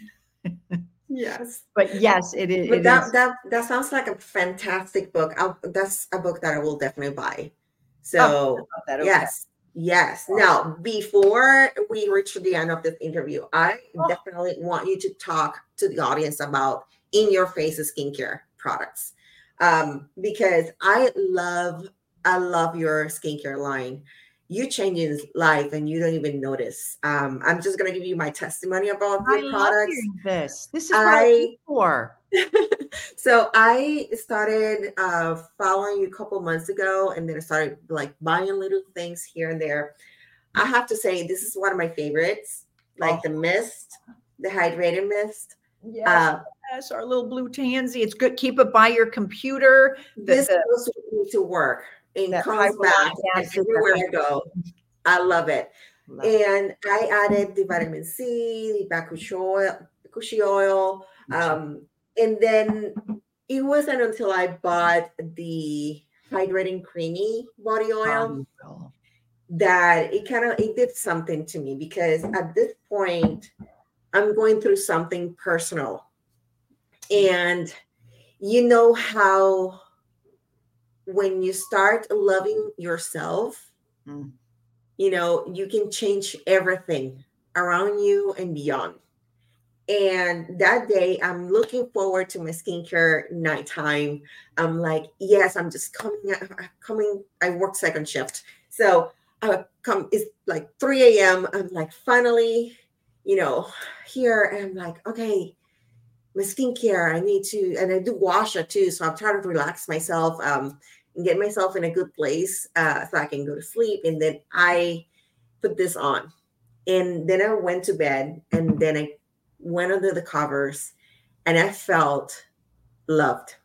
Speaker 1: Yes.
Speaker 2: But yes, it is.
Speaker 1: But
Speaker 2: It
Speaker 1: that
Speaker 2: is.
Speaker 1: that that sounds like a fantastic book. I'll, that's a book that I will definitely buy.
Speaker 2: Oh, I
Speaker 1: So
Speaker 2: love that. Okay.
Speaker 1: yes, yes. Now, before we reach the end of this interview, I
Speaker 2: Oh.
Speaker 1: definitely want you to talk to the audience about in your face skincare products, um, because I love I love your skincare line. You changing life and you don't even notice. Um, I'm just gonna give you my testimony about
Speaker 2: I
Speaker 1: your
Speaker 2: love
Speaker 1: products.
Speaker 2: hearing this. This is what I live
Speaker 1: I
Speaker 2: for.
Speaker 1: so I started uh, following you a couple months ago, and then I started like buying little things here and there. I have to say, this is one of my favorites, like
Speaker 2: Oh.
Speaker 1: the mist, the hydrated mist.
Speaker 2: Yes,
Speaker 1: Uh,
Speaker 2: yes, our little blue tansy. It's good. Keep it by your computer. The,
Speaker 1: this
Speaker 2: the
Speaker 1: goes with me to work and
Speaker 2: that
Speaker 1: comes back
Speaker 2: hyaluronic
Speaker 1: and
Speaker 2: acid.
Speaker 1: everywhere I go. I love it.
Speaker 2: Love it.
Speaker 1: And I added the vitamin C, the bakushi oil, bakushi oil, um, and then it wasn't until I bought the hydrating creamy body oil
Speaker 2: Oh,
Speaker 1: that it kind of it did something to me, because at this point I'm going through something personal. And you know how when you start loving yourself,
Speaker 2: Mm.
Speaker 1: you know, you can change everything around you and beyond. And that day, I'm looking forward to my skincare nighttime. I'm like, yes, I'm just coming, coming. I work second shift. So I come, it's like three a.m. I'm like, finally, you know, here. And I'm like, okay, my skincare, I need to, and I do wash it too. So I'm trying to relax myself um, and get myself in a good place uh, so I can go to sleep. And then I put this on. And then I went to bed, and then I went under the covers, and I felt loved.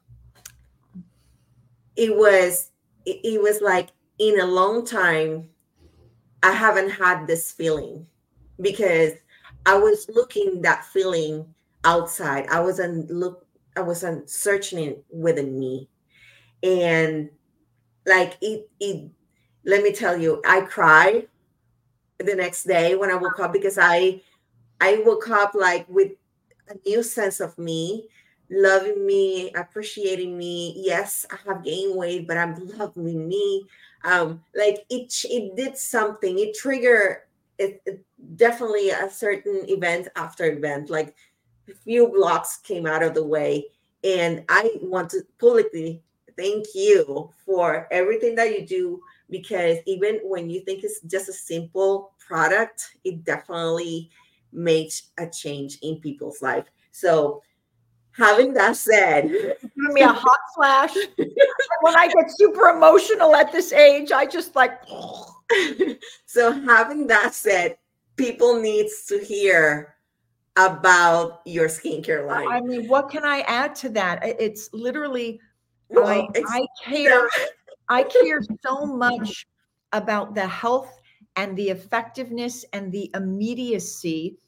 Speaker 1: It was, it, it was like in a long time, I haven't had this feeling, because I was looking that feeling outside. I wasn't look, I wasn't searching it within me. And like it, it, let me tell you, I cried the next day when I woke up, because I, I woke up like with a new sense of me, loving me, appreciating me. Yes, I have gained weight, but I'm loving me. Um, like it, it did something. It triggered it, it definitely a certain event after event. Like a few blocks came out of the way, and I want to publicly thank you for everything that you do. Because even when you think it's just a simple product, it definitely makes a change in people's life. So, having that said,
Speaker 2: Giving me a hot flash. When I get super emotional at this age, I just like.
Speaker 1: so having that said, people needs to hear about your skincare line.
Speaker 2: I mean, what can I add to that? It's literally,
Speaker 1: Well,
Speaker 2: I, I care. I care so much about the health and the effectiveness and the immediacy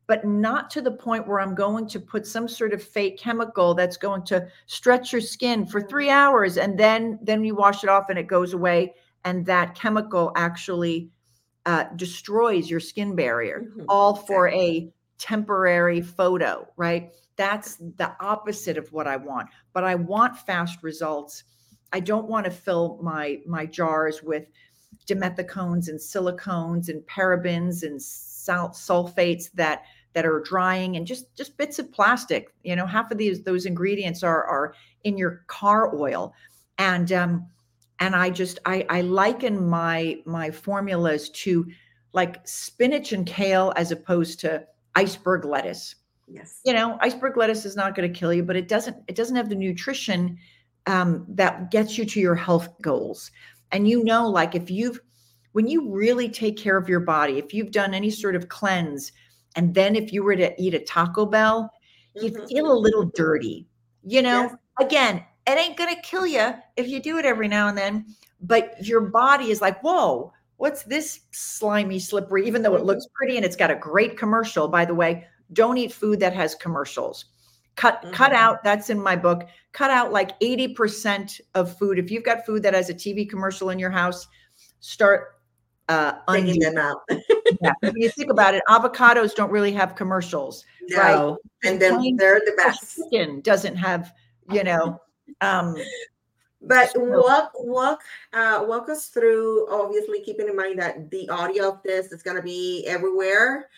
Speaker 2: but not to the point where I'm going to put some sort of fake chemical that's going to stretch your skin for three hours. And then, then you wash it off and it goes away. And that chemical actually uh, destroys your skin barrier, mm-hmm. all for a temporary photo, right? That's the opposite of what I want. But I want fast results. I don't want to fill my, my jars with dimethicones and silicones and parabens and sal- sulfates that that are drying, and just just bits of plastic. You know, half of these those ingredients are are in your car oil, and um, and I just I I liken my my formulas to like spinach and kale as opposed to iceberg lettuce.
Speaker 1: Yes,
Speaker 2: you know, iceberg lettuce is not going to kill you, but it doesn't it doesn't have the nutrition um, that gets you to your health goals. And you know, like if you've when you really take care of your body, if you've done any sort of cleanse. And then if you were to eat a Taco Bell, you'd mm-hmm. feel a little dirty, you know, yes. Again, it ain't going to kill you if you do it every now and then, but your body is like, whoa, what's this slimy, slippery, even though it looks pretty and it's got a great commercial. By the way, don't eat food that has commercials. Cut, mm-hmm. cut out. That's in my book. Cut out like eighty percent of food. If you've got food that has a T V commercial in your house, start uh,
Speaker 1: taking them out.
Speaker 2: Yeah. When you think about it, avocados don't really have commercials,
Speaker 1: no.
Speaker 2: right?
Speaker 1: And then Plain they're the best.
Speaker 2: Chicken doesn't have, you know. Um,
Speaker 1: but so. walk, walk, uh, walk us through. Obviously, keeping in mind that the audio of this is going to be everywhere.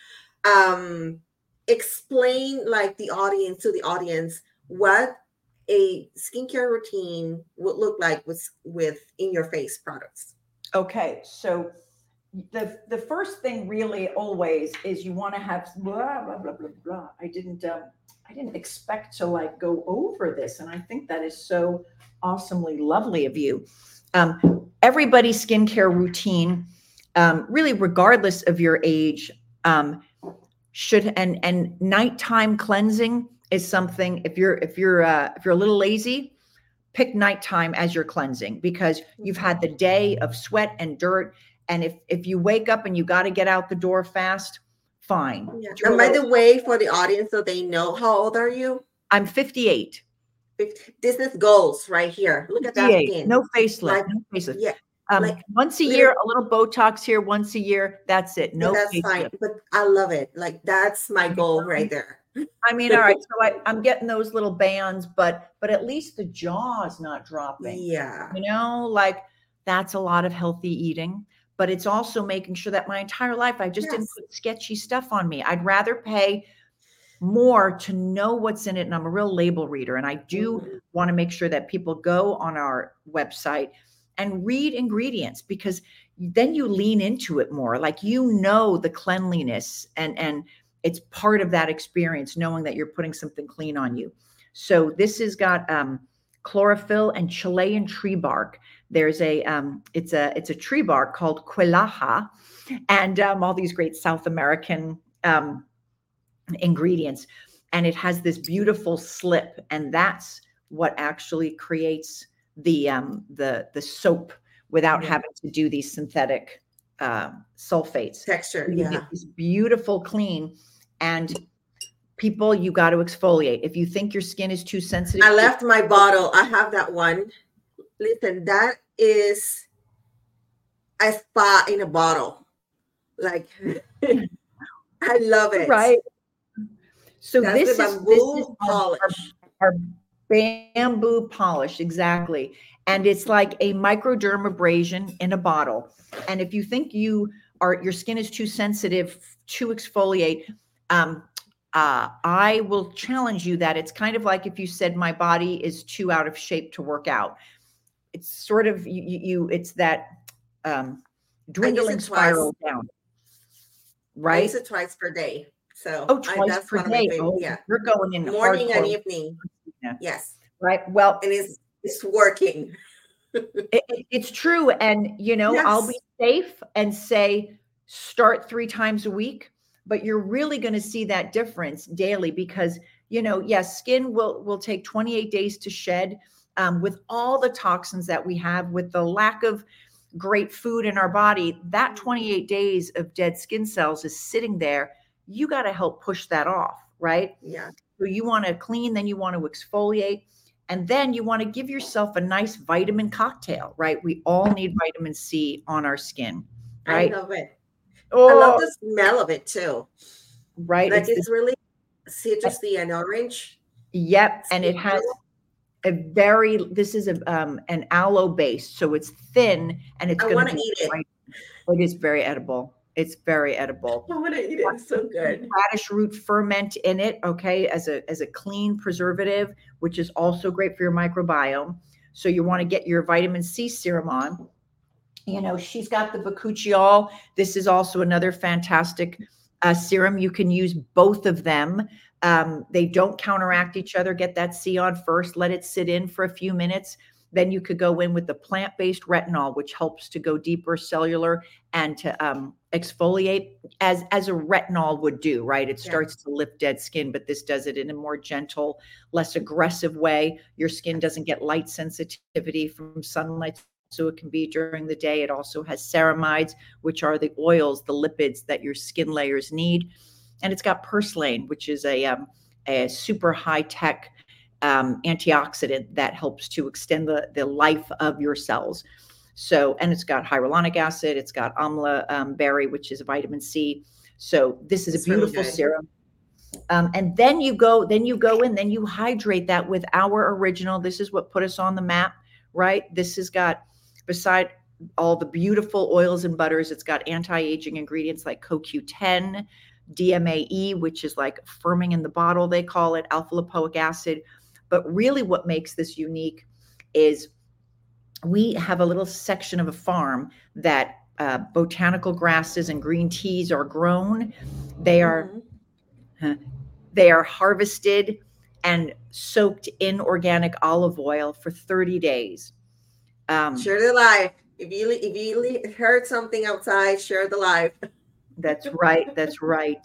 Speaker 1: Um, explain, like the audience to the audience, what a skincare routine would look like with with in your face products.
Speaker 2: Okay, so. The the first thing really always is you want to have blah blah blah blah blah. I didn't um, I didn't expect to like go over this, and I think that is so awesomely lovely of you. Um, everybody's skincare routine, um, really regardless of your age, um, should and and nighttime cleansing is something. If you're if you're uh, if you're a little lazy, pick nighttime as your cleansing because you've had the day of sweat and dirt. And if, if you wake up and you got to get out the door fast, fine.
Speaker 1: Yeah. And by the way, for the audience, so they know, how old are you?
Speaker 2: I'm fifty-eight.
Speaker 1: This is goals right here. Look at that skin.
Speaker 2: No facelift.
Speaker 1: Like,
Speaker 2: no facelift.
Speaker 1: Yeah.
Speaker 2: Um,
Speaker 1: like,
Speaker 2: once a year, a little Botox here, once a year. That's it. No,
Speaker 1: that's
Speaker 2: facelift.
Speaker 1: fine. But I love it. Like that's my goal right there.
Speaker 2: I mean, all right. So I, I'm getting those little bands, but but at least the jaw is not dropping.
Speaker 1: Yeah.
Speaker 2: You know, like that's a lot of healthy eating. But it's also making sure that my entire life, I just yes. didn't put sketchy stuff on me. I'd rather pay more to know what's in it. And I'm a real label reader. And I do mm-hmm. want to make sure that people go on our website and read ingredients because then you lean into it more. Like, you know, the cleanliness and, and it's part of that experience, knowing that you're putting something clean on you. So this has got um, chlorophyll and Chilean tree bark. There's a, um, it's a, it's a tree bark called Quillaja, and um, all these great South American um, ingredients. And it has this beautiful slip, and that's what actually creates the, um, the, the soap without yeah. having to do these synthetic uh, sulfates.
Speaker 1: Texture,
Speaker 2: you
Speaker 1: yeah.
Speaker 2: get this beautiful clean, and people, you got to exfoliate. If you think your skin is too sensitive.
Speaker 1: I left my bottle. I have that one. Listen, that is a spa in a bottle. Like, I love it.
Speaker 2: Right. So
Speaker 1: That's
Speaker 2: this
Speaker 1: the
Speaker 2: is,
Speaker 1: bamboo
Speaker 2: this is
Speaker 1: polish.
Speaker 2: Our, our bamboo polish, exactly. And it's like a microdermabrasion in a bottle. And if you think you are, your skin is too sensitive to exfoliate, um, uh, I will challenge you that it's kind of like if you said my body is too out of shape to work out. It's sort of you, you it's that um, dwindling spiral down, right?
Speaker 1: I use it twice per day. So
Speaker 2: oh, twice
Speaker 1: I, that's
Speaker 2: per
Speaker 1: one
Speaker 2: day.
Speaker 1: Of my favorite,
Speaker 2: oh,
Speaker 1: yeah,
Speaker 2: you're going in
Speaker 1: morning
Speaker 2: hardcore.
Speaker 1: and evening.
Speaker 2: Yeah.
Speaker 1: Yes,
Speaker 2: right. Well,
Speaker 1: and it's it's working.
Speaker 2: it, it, it's true, and you know,
Speaker 1: yes.
Speaker 2: I'll be safe and say start three times a week, but you're really going to see that difference daily because you know, yes, skin will will take twenty-eight days to shed. Um, with all the toxins that we have, with the lack of great food in our body, that twenty-eight days of dead skin cells is sitting there. you got to help push that off, right?
Speaker 1: Yeah.
Speaker 2: So you want to clean, then you want to exfoliate, and then you want to give yourself a nice vitamin cocktail, right? We all need vitamin C on our skin, right?
Speaker 1: I love it. I love
Speaker 2: Oh,
Speaker 1: the smell of it too.
Speaker 2: right.
Speaker 1: Like
Speaker 2: It's the,
Speaker 1: it's really citrusy and orange.
Speaker 2: yep.
Speaker 1: It's
Speaker 2: And it has
Speaker 1: beautiful.
Speaker 2: a very, this is a, um, an aloe base. So it's thin and it's
Speaker 1: I
Speaker 2: going
Speaker 1: want
Speaker 2: to
Speaker 1: to
Speaker 2: be,
Speaker 1: eat it.
Speaker 2: right. It is very edible. It's very edible.
Speaker 1: I want to eat it. It's so good.
Speaker 2: Radish root ferment in it, okay, as a as a clean preservative, which is also great for your microbiome. So you want to get your vitamin C serum on. You know, she's got the bakuchiol. This is also another fantastic uh, serum. You can use both of them. Um, they don't counteract each other. Get that C on first. Let it sit in for a few minutes. Then you could go in with the plant-based retinol, which helps to go deeper cellular and to um, exfoliate as, as a retinol would do, right? It starts
Speaker 1: Yes.
Speaker 2: to lift dead skin, but this does it in a more gentle, less aggressive way. Your skin doesn't get light sensitivity from sunlight, so it can be during the day. It also has ceramides, which are the oils, the lipids that your skin layers need. And it's got purslane, which is a, um, a super high-tech Um, antioxidant that helps to extend the, the life of your cells. So, and it's got hyaluronic acid, it's got amla um, berry, which is a vitamin C. So this is
Speaker 1: It's
Speaker 2: a
Speaker 1: really
Speaker 2: beautiful
Speaker 1: good.
Speaker 2: serum. Um, and then you go, then you go in, then you hydrate that with our original. This is what put us on the map, right? This has got, beside all the beautiful oils and butters, it's got anti-aging ingredients like C O Q ten, D M A E, which is like firming in the bottle, they call it, alpha lipoic acid. But really what makes this unique is we have a little section of a farm that uh, botanical grasses and green teas are grown. They are,
Speaker 1: Mhm.
Speaker 2: they are harvested and soaked in organic olive oil for thirty days. Um,
Speaker 1: Share the life. If you if you heard something outside, share the life.
Speaker 2: that's right. That's right.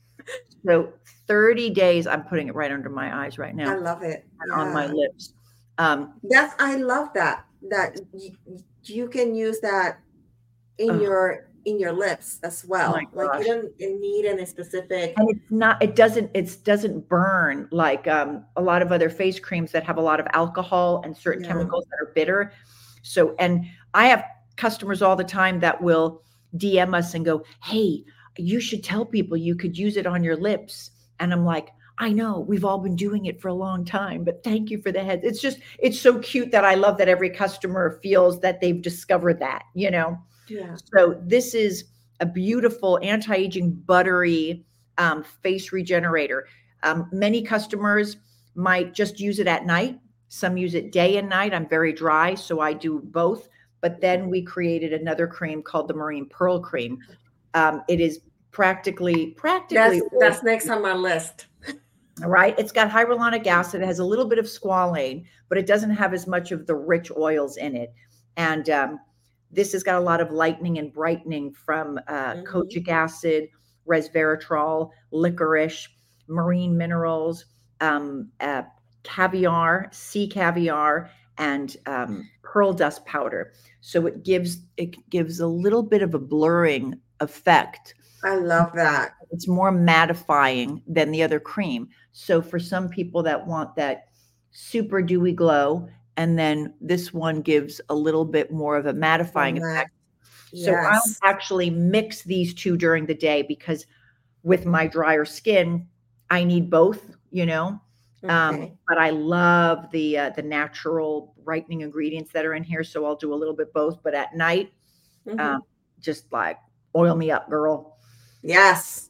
Speaker 2: So thirty days, I'm putting it right under my eyes right now
Speaker 1: I love it.
Speaker 2: and on my
Speaker 1: Yeah.
Speaker 2: lips. Um,
Speaker 1: That's I love that. That you, you can use that in
Speaker 2: oh
Speaker 1: your in your lips as
Speaker 2: my
Speaker 1: well. Like you
Speaker 2: gosh.
Speaker 1: don't need any specific.
Speaker 2: And it's not, it doesn't, it doesn't burn like um, a lot of other face creams that have a lot of alcohol and certain
Speaker 1: Yeah.
Speaker 2: chemicals that are bitter. So, and I have customers all the time that will D M us and go, hey, you should tell people you could use it on your lips. And I'm like, I know we've all been doing it for a long time, but thank you for the head. It's just, it's so cute that I love that every customer feels that they've discovered that, you know?
Speaker 1: Yeah.
Speaker 2: So this is a beautiful anti-aging buttery um, face regenerator. Um, many customers might just use it at night. Some use it day and night. I'm very dry, so I do both. But then we created another cream called the Marine Pearl Cream. Um, it is practically, practically.
Speaker 1: That's that's next on my list.
Speaker 2: All right. It's got hyaluronic acid. It has a little bit of squalane, but it doesn't have as much of the rich oils in it. And um, this has got a lot of lightening and brightening from uh,
Speaker 1: Mhm.
Speaker 2: kojic acid, resveratrol, licorice, marine minerals, um, uh, caviar, sea caviar, and um, pearl dust powder. So it gives it gives a little bit of a blurring effect.
Speaker 1: I love that.
Speaker 2: It's more mattifying than the other cream. So for some people that want that super dewy glow, and then this one gives a little bit more of a mattifying
Speaker 1: From
Speaker 2: effect.
Speaker 1: that.
Speaker 2: So I'll
Speaker 1: Yes.
Speaker 2: actually mix these two during the day because with my drier skin, I need both, you know. Um,
Speaker 1: Okay.
Speaker 2: but I love the uh, the natural brightening ingredients that are in here. So I'll do a little bit both. But at night,
Speaker 1: Mhm.
Speaker 2: um, just like oil me up, girl.
Speaker 1: Yes.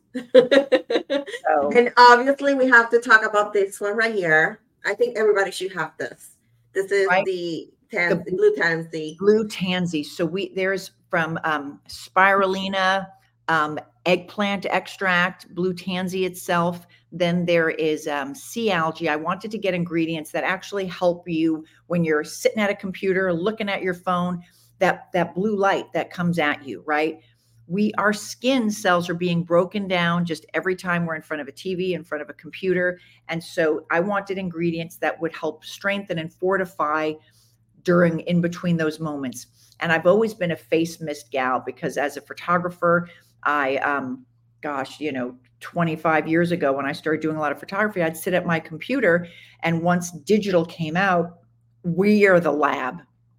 Speaker 2: So
Speaker 1: And obviously, we have to talk about this one right here. I think everybody should have this. This is
Speaker 2: right,
Speaker 1: the
Speaker 2: the
Speaker 1: tan, blue tansy.
Speaker 2: blue tansy. So we there's from um, spirulina, um, eggplant extract, blue tansy itself. Then there is um, sea algae. I wanted to get ingredients that actually help you when you're sitting at a computer, looking at your phone, that, that blue light that comes at you, right? We, our skin cells are being broken down just every time we're in front of a T V, in front of a computer. And so I wanted ingredients that would help strengthen and fortify during in between those moments. And I've always been a face mist gal because as a photographer, I um, gosh, you know, twenty-five years ago when I started doing a lot of photography, I'd sit at my computer, and once digital came out, we are the lab.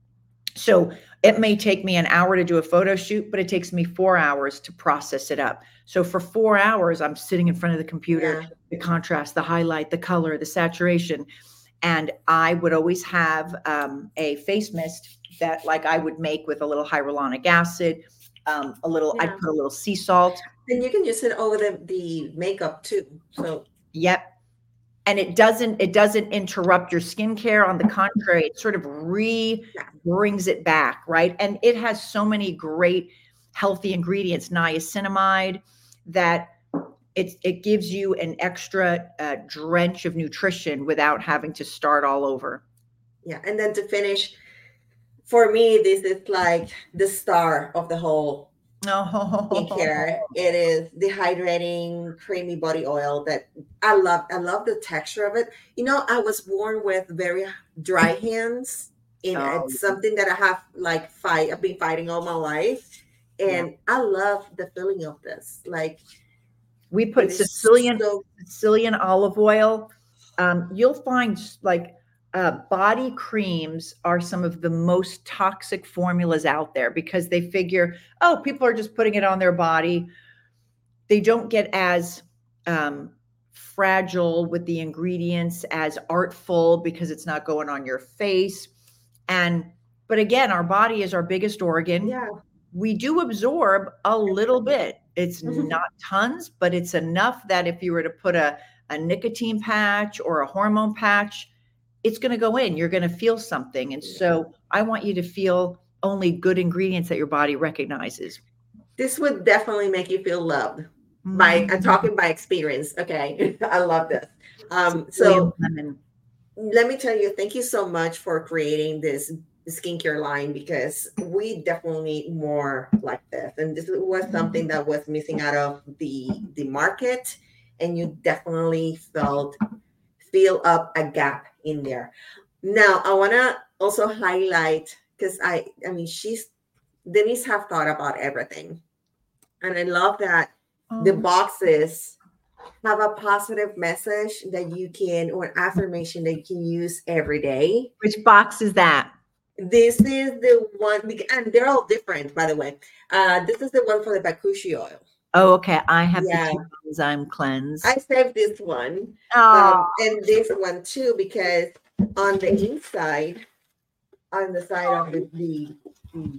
Speaker 2: So it may take me an hour to do a photo shoot, but it takes me four hours to process it up. So for four hours, I'm sitting in front of the computer, yeah. the contrast, the highlight, the color, the saturation. And I would always have um, a face mist that like I would make with a little hyaluronic acid, um, a little, yeah. I'd put a little sea salt.
Speaker 1: And you can use it over the, the makeup too. So,
Speaker 2: yep. And it doesn't, it doesn't interrupt your skincare. On the contrary, it sort of re brings it back. Right. And it has so many great healthy ingredients, niacinamide, that it, it gives you an extra uh, drench of nutrition without having to start all over.
Speaker 1: Yeah. And then to finish, for me, this is like the star of the whole
Speaker 2: Oh.
Speaker 1: skincare. It is the hydrating, creamy body oil that I love. I love the texture of it. You know, I was born with very dry hands, and oh. it's something that I have like fight. I've been fighting all my life, and yeah. I love the feeling of this. Like
Speaker 2: we put Sicilian so- Sicilian olive oil. Um, you'll find like. Uh, body creams are some of the most toxic formulas out there because they figure, oh, people are just putting it on their body. They don't get as um, fragile with the ingredients, as artful because it's not going on your face. And, but again, our body is our biggest organ.
Speaker 1: Yeah.
Speaker 2: We do absorb a little bit. It's not tons, but it's enough that if you were to put a, a nicotine patch or a hormone patch, it's going to go in, you're going to feel something. And so I want you to feel only good ingredients that your body recognizes.
Speaker 1: This would definitely make you feel loved. Mm-hmm. By I'm talking by experience. Okay. I love this. Um, so let me tell you, thank you so much for creating this skincare line, because we definitely need more like this. And this was something that was missing out of the, the market. And you definitely felt fill up a gap in there. Now, I want to also highlight, because I, I mean, she's, Denise have thought about everything. And I love that oh. the boxes have a positive message that you can, or an affirmation that you can use every day.
Speaker 2: Which box is that?
Speaker 1: This is the one, and they're all different, by the way. Uh, this is the one for the Bakushi oil.
Speaker 2: Oh, okay. I have yeah. the enzyme cleanse.
Speaker 1: I saved this one.
Speaker 2: Oh.
Speaker 1: Um, and this one too, because on the inside, on the side of the, the, the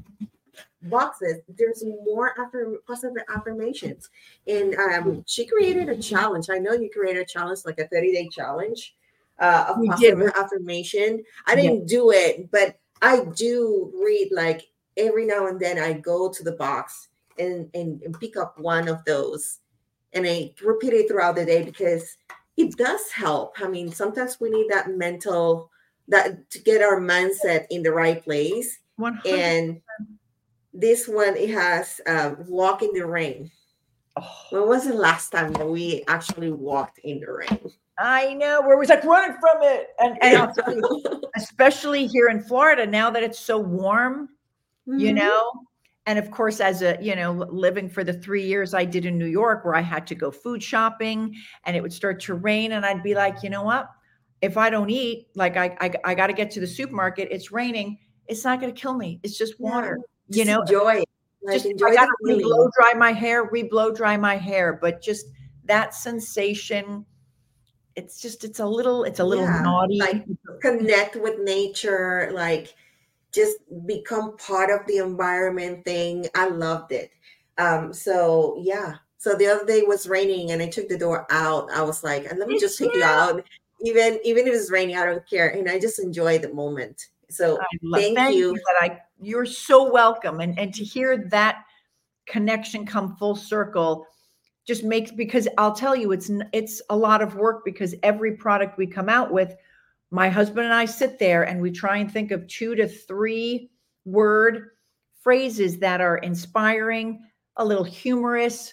Speaker 1: boxes, there's more affirm- positive affirmations. And um, she created a challenge. I know you created a challenge, like a thirty-day challenge uh, of we positive did. affirmation. I didn't yeah. do it, but I do read, like every now and then I go to the box And, and, and pick up one of those, and I repeat it throughout the day, because it does help. I mean, sometimes we need that mental, that to get our mindset in the right place.
Speaker 2: one hundred percent.
Speaker 1: And this one, it has uh, walk in the rain.
Speaker 2: Oh.
Speaker 1: When was the last time that we actually walked in the rain?
Speaker 2: I know, where it was like running from it. And, and I'll tell you, especially here in Florida, now that it's so warm, mm-hmm. you know, and of course, as a, you know, living for the three years I did in New York, where I had to go food shopping and it would start to rain, and I'd be like, you know what, if I don't eat, like I, I, I got to get to the supermarket, it's raining, it's not going to kill me. It's just water,
Speaker 1: yeah,
Speaker 2: you know,
Speaker 1: enjoy it. Like,
Speaker 2: just,
Speaker 1: enjoy
Speaker 2: I got to re-blow dry my hair, re-blow dry my hair. But just that sensation, it's just, it's a little, it's a little
Speaker 1: yeah,
Speaker 2: naughty.
Speaker 1: Like connect with nature, like, just become part of the environment thing. I loved it. Um, so yeah. So the other day it was raining and I took the door out. I was like, and let me
Speaker 2: Me
Speaker 1: just
Speaker 2: too.
Speaker 1: take you out. Even even if it's raining, I don't care. And I just enjoy the moment. So
Speaker 2: love,
Speaker 1: thank,
Speaker 2: thank
Speaker 1: you.
Speaker 2: you. That I you're so welcome. And and to hear that connection come full circle just makes, because I'll tell you, it's it's a lot of work, because every product we come out with, my husband and I sit there and we try and think of two to three word phrases that are inspiring, a little humorous,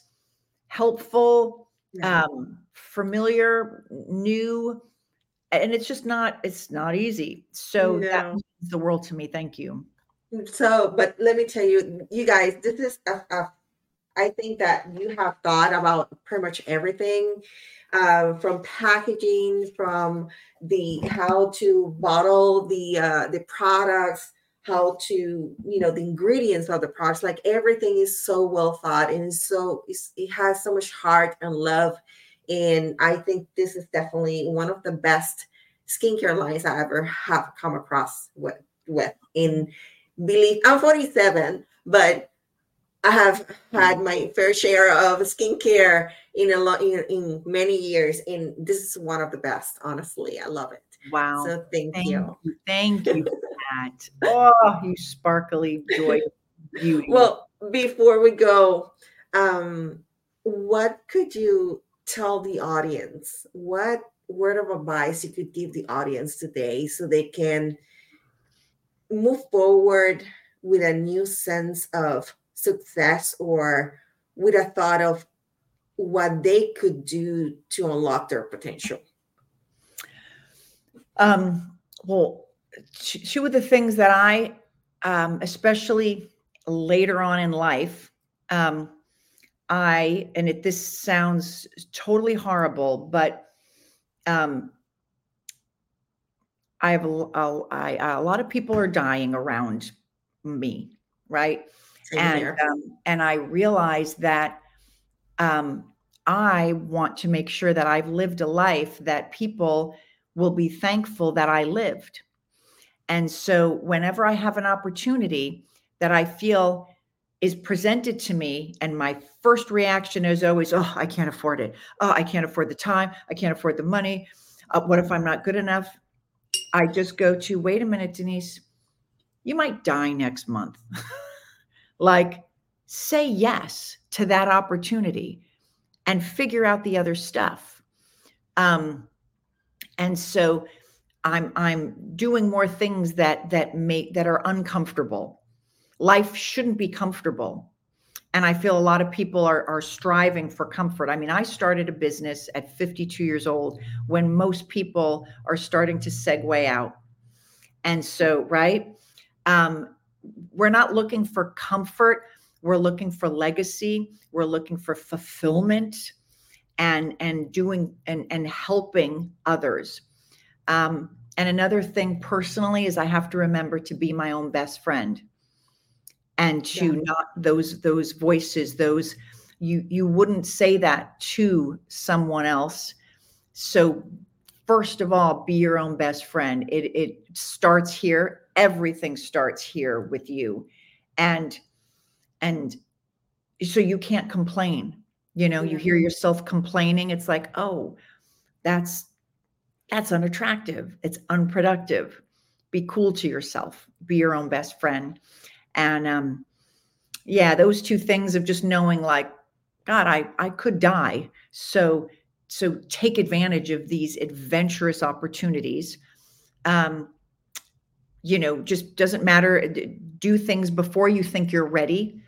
Speaker 2: helpful,
Speaker 1: yeah.
Speaker 2: um, familiar, new. And it's just not, it's not easy. So
Speaker 1: no.
Speaker 2: that means the world to me. Thank you.
Speaker 1: So, but let me tell you, you guys, this is a, a I think that you have thought about pretty much everything, uh, from packaging, from the how to bottle the uh, the products, how to, you know, the ingredients of the products. Like everything is so well thought and is so it's, it has so much heart and love. And I think this is definitely one of the best skincare lines I ever have come across with. With in believe I'm forty-seven, but I have had my fair share of skincare in a lot in, in many years, and this is one of the best. Honestly, I love it.
Speaker 2: Wow.
Speaker 1: So thank
Speaker 2: Thank
Speaker 1: you.
Speaker 2: you. Thank you for that. Oh, you sparkly joy beauty.
Speaker 1: Well, before we go, um, what could you tell the audience? What word of advice you could give the audience today so they can move forward with a new sense of success, or with a thought of what they could do to unlock their potential?
Speaker 2: Um, well, t- two of the things that I, um, especially later on in life, um, I, and it, this sounds totally horrible, but um, I have a, a, I, a lot of people are dying around me, right?
Speaker 1: Same
Speaker 2: And
Speaker 1: here.
Speaker 2: um, and I realize that um, I want to make sure that I've lived a life that people will be thankful that I lived. And so whenever I have an opportunity that I feel is presented to me, and my first reaction is always, oh, I can't afford it. Oh, I can't afford the time. I can't afford the money. Uh, what if I'm not good enough? I just go to, wait a minute, Denise, you might die next month. Like, say yes to that opportunity and figure out the other stuff. Um, and so I'm I'm doing more things that that make that are uncomfortable. Life shouldn't be comfortable. And I feel a lot of people are are striving for comfort. I mean, I started a business at fifty-two years old when most people are starting to segue out. And so, right? Um, we're not looking for comfort. We're looking for legacy. We're looking for fulfillment and and doing and and helping others. Um, and another thing personally is I have to remember to be my own best friend, and
Speaker 1: Yeah.
Speaker 2: to not those those voices, those you you wouldn't say that to someone else. So first of all, be your own best friend. It it starts here. Everything starts here with you. And and so you can't complain. You know, you
Speaker 1: Yeah.
Speaker 2: hear yourself complaining, it's like, oh, that's that's unattractive. It's unproductive. Be cool to yourself. Be your own best friend. And um, yeah, those two things of just knowing, like, God, I I could die. So so take advantage of these adventurous opportunities. Um, you know, just doesn't matter. Do things before you think you're ready.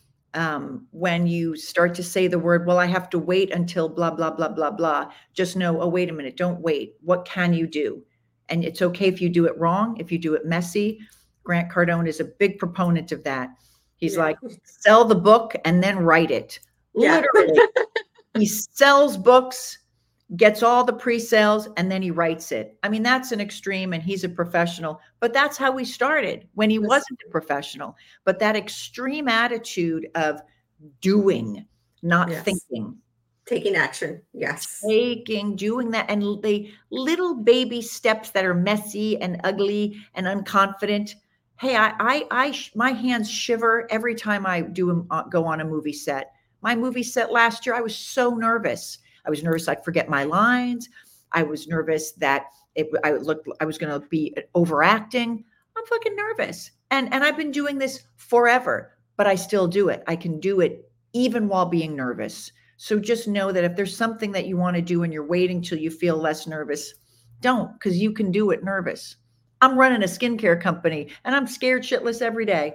Speaker 2: Um, when you start to say the word, well, I have to wait until blah, blah, blah, blah, blah, just know, oh, wait a minute, don't wait. What can you do? And it's okay if you do it wrong, if you do it messy. Grant Cardone is a big proponent of that. He's
Speaker 1: Yeah.
Speaker 2: like, sell the book and then write it.
Speaker 1: Yeah.
Speaker 2: Literally, he sells books, gets all the pre-sales, and then he writes it. I mean, that's an extreme, and he's a professional, but that's how we started when he
Speaker 1: Yes.
Speaker 2: wasn't a professional. But that extreme attitude of doing, not
Speaker 1: Yes.
Speaker 2: thinking,
Speaker 1: Taking action. Yes.
Speaker 2: taking, doing that, and the little baby steps that are messy and ugly and unconfident. Hey, I, I, I, my hands shiver every time I do a, go on a movie set. My movie set last year, I was so nervous. I was nervous I'd forget my lines. I was nervous that it, I looked, I was going to be overacting. I'm fucking nervous, and and I've been doing this forever, but I still do it. I can do it even while being nervous. So just know that if there's something that you want to do and you're waiting till you feel less nervous, don't, because you can do it nervous. I'm running a skincare company and I'm scared shitless every day.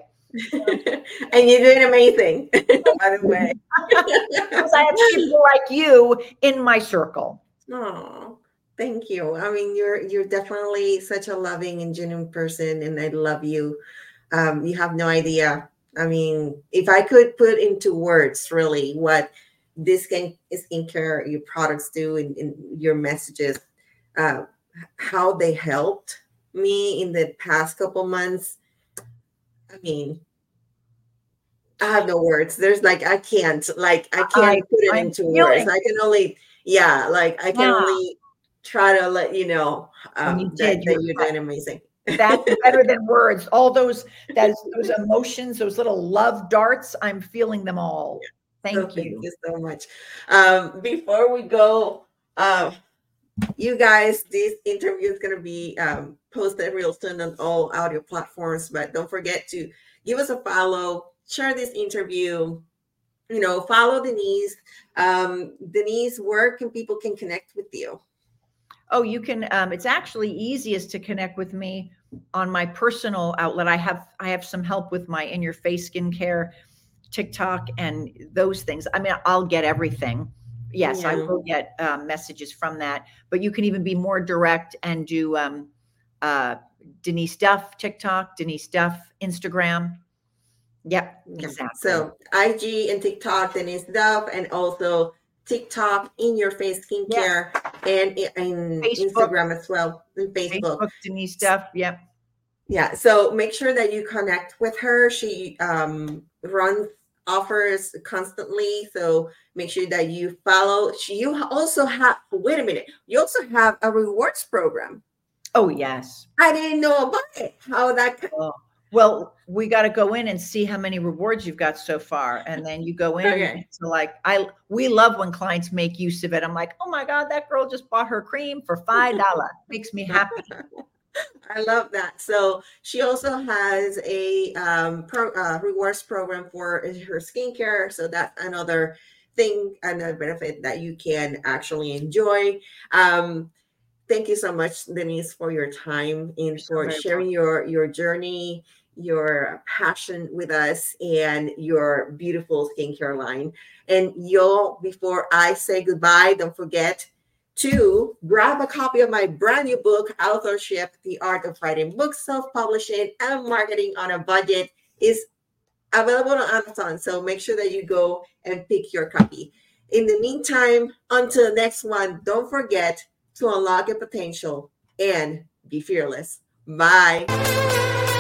Speaker 1: And you're doing amazing, by the way.
Speaker 2: Because I have people like you in my circle.
Speaker 1: Oh, thank you. I mean, you're you're definitely such a loving and genuine person, and I love you. Um, you have no idea. I mean, if I could put into words really what this skin skincare your products do in, in your messages, uh, how they helped me in the past couple months. I mean, I have no words. There's like I can't like I
Speaker 2: I
Speaker 1: can't put it
Speaker 2: I'm
Speaker 1: into words.
Speaker 2: feeling.
Speaker 1: I can only yeah, like I can
Speaker 2: Yeah.
Speaker 1: only try to let you know
Speaker 2: And you
Speaker 1: um, that
Speaker 2: did.
Speaker 1: that
Speaker 2: You're
Speaker 1: you're
Speaker 2: right.
Speaker 1: doing amazing.
Speaker 2: That's better than words. All those that those emotions, those little love darts, I'm feeling them all.
Speaker 1: So
Speaker 2: Thank
Speaker 1: thank
Speaker 2: you.
Speaker 1: you so much. Um, before we go, uh, you guys, this interview is going to be um, posted real soon on all audio platforms, but don't forget to give us a follow, share this interview, you know, follow Denise. Um, Denise, where can people can connect with you?
Speaker 2: Oh, you can um it's actually easiest to connect with me on my personal outlet. I have I have some help with my In Your Face skincare, TikTok, and those things. I mean, I'll get everything. Yes, I
Speaker 1: Yeah.
Speaker 2: will get um, messages from that, but you can even be more direct and do um, uh, Denise Duff TikTok, Denise Duff Instagram. Yep,
Speaker 1: Yeah.
Speaker 2: exactly.
Speaker 1: So I G and TikTok, Denise Duff, and also TikTok In Your Face
Speaker 2: Yeah,
Speaker 1: Skincare, and in
Speaker 2: Facebook,
Speaker 1: Instagram as well, and Facebook.
Speaker 2: Facebook, Denise Duff. Yep.
Speaker 1: Yeah. So make sure that you connect with her. She um, runs offers constantly. So make sure that you follow. She, you also have, wait a minute, you also have a rewards program.
Speaker 2: Oh, yes.
Speaker 1: I didn't know about it. How that.
Speaker 2: Oh, well, we got to go in and see how many rewards you've got so far. And then you go in and you
Speaker 1: Okay.
Speaker 2: get to like, I, we love when clients make use of it. I'm like, oh my God, that girl just bought her cream for five dollars. Makes me happy.
Speaker 1: I love that. So she also has a um, pro, uh, rewards program for her skincare. So that's another thing, another benefit that you can actually enjoy. Um, thank you so much, Denise, for your time
Speaker 2: You're
Speaker 1: and
Speaker 2: so
Speaker 1: for
Speaker 2: very
Speaker 1: sharing
Speaker 2: welcome.
Speaker 1: your your journey, your passion with us, and your beautiful skincare line. And y'all, before I say goodbye, don't forget to grab a copy of my brand new book, Authorship: The Art of Writing Books, Self-Publishing, and Marketing on a Budget. Is available on Amazon. So make sure that you go and pick your copy. In the meantime, until the next one, don't forget to unlock your potential and be fearless. Bye.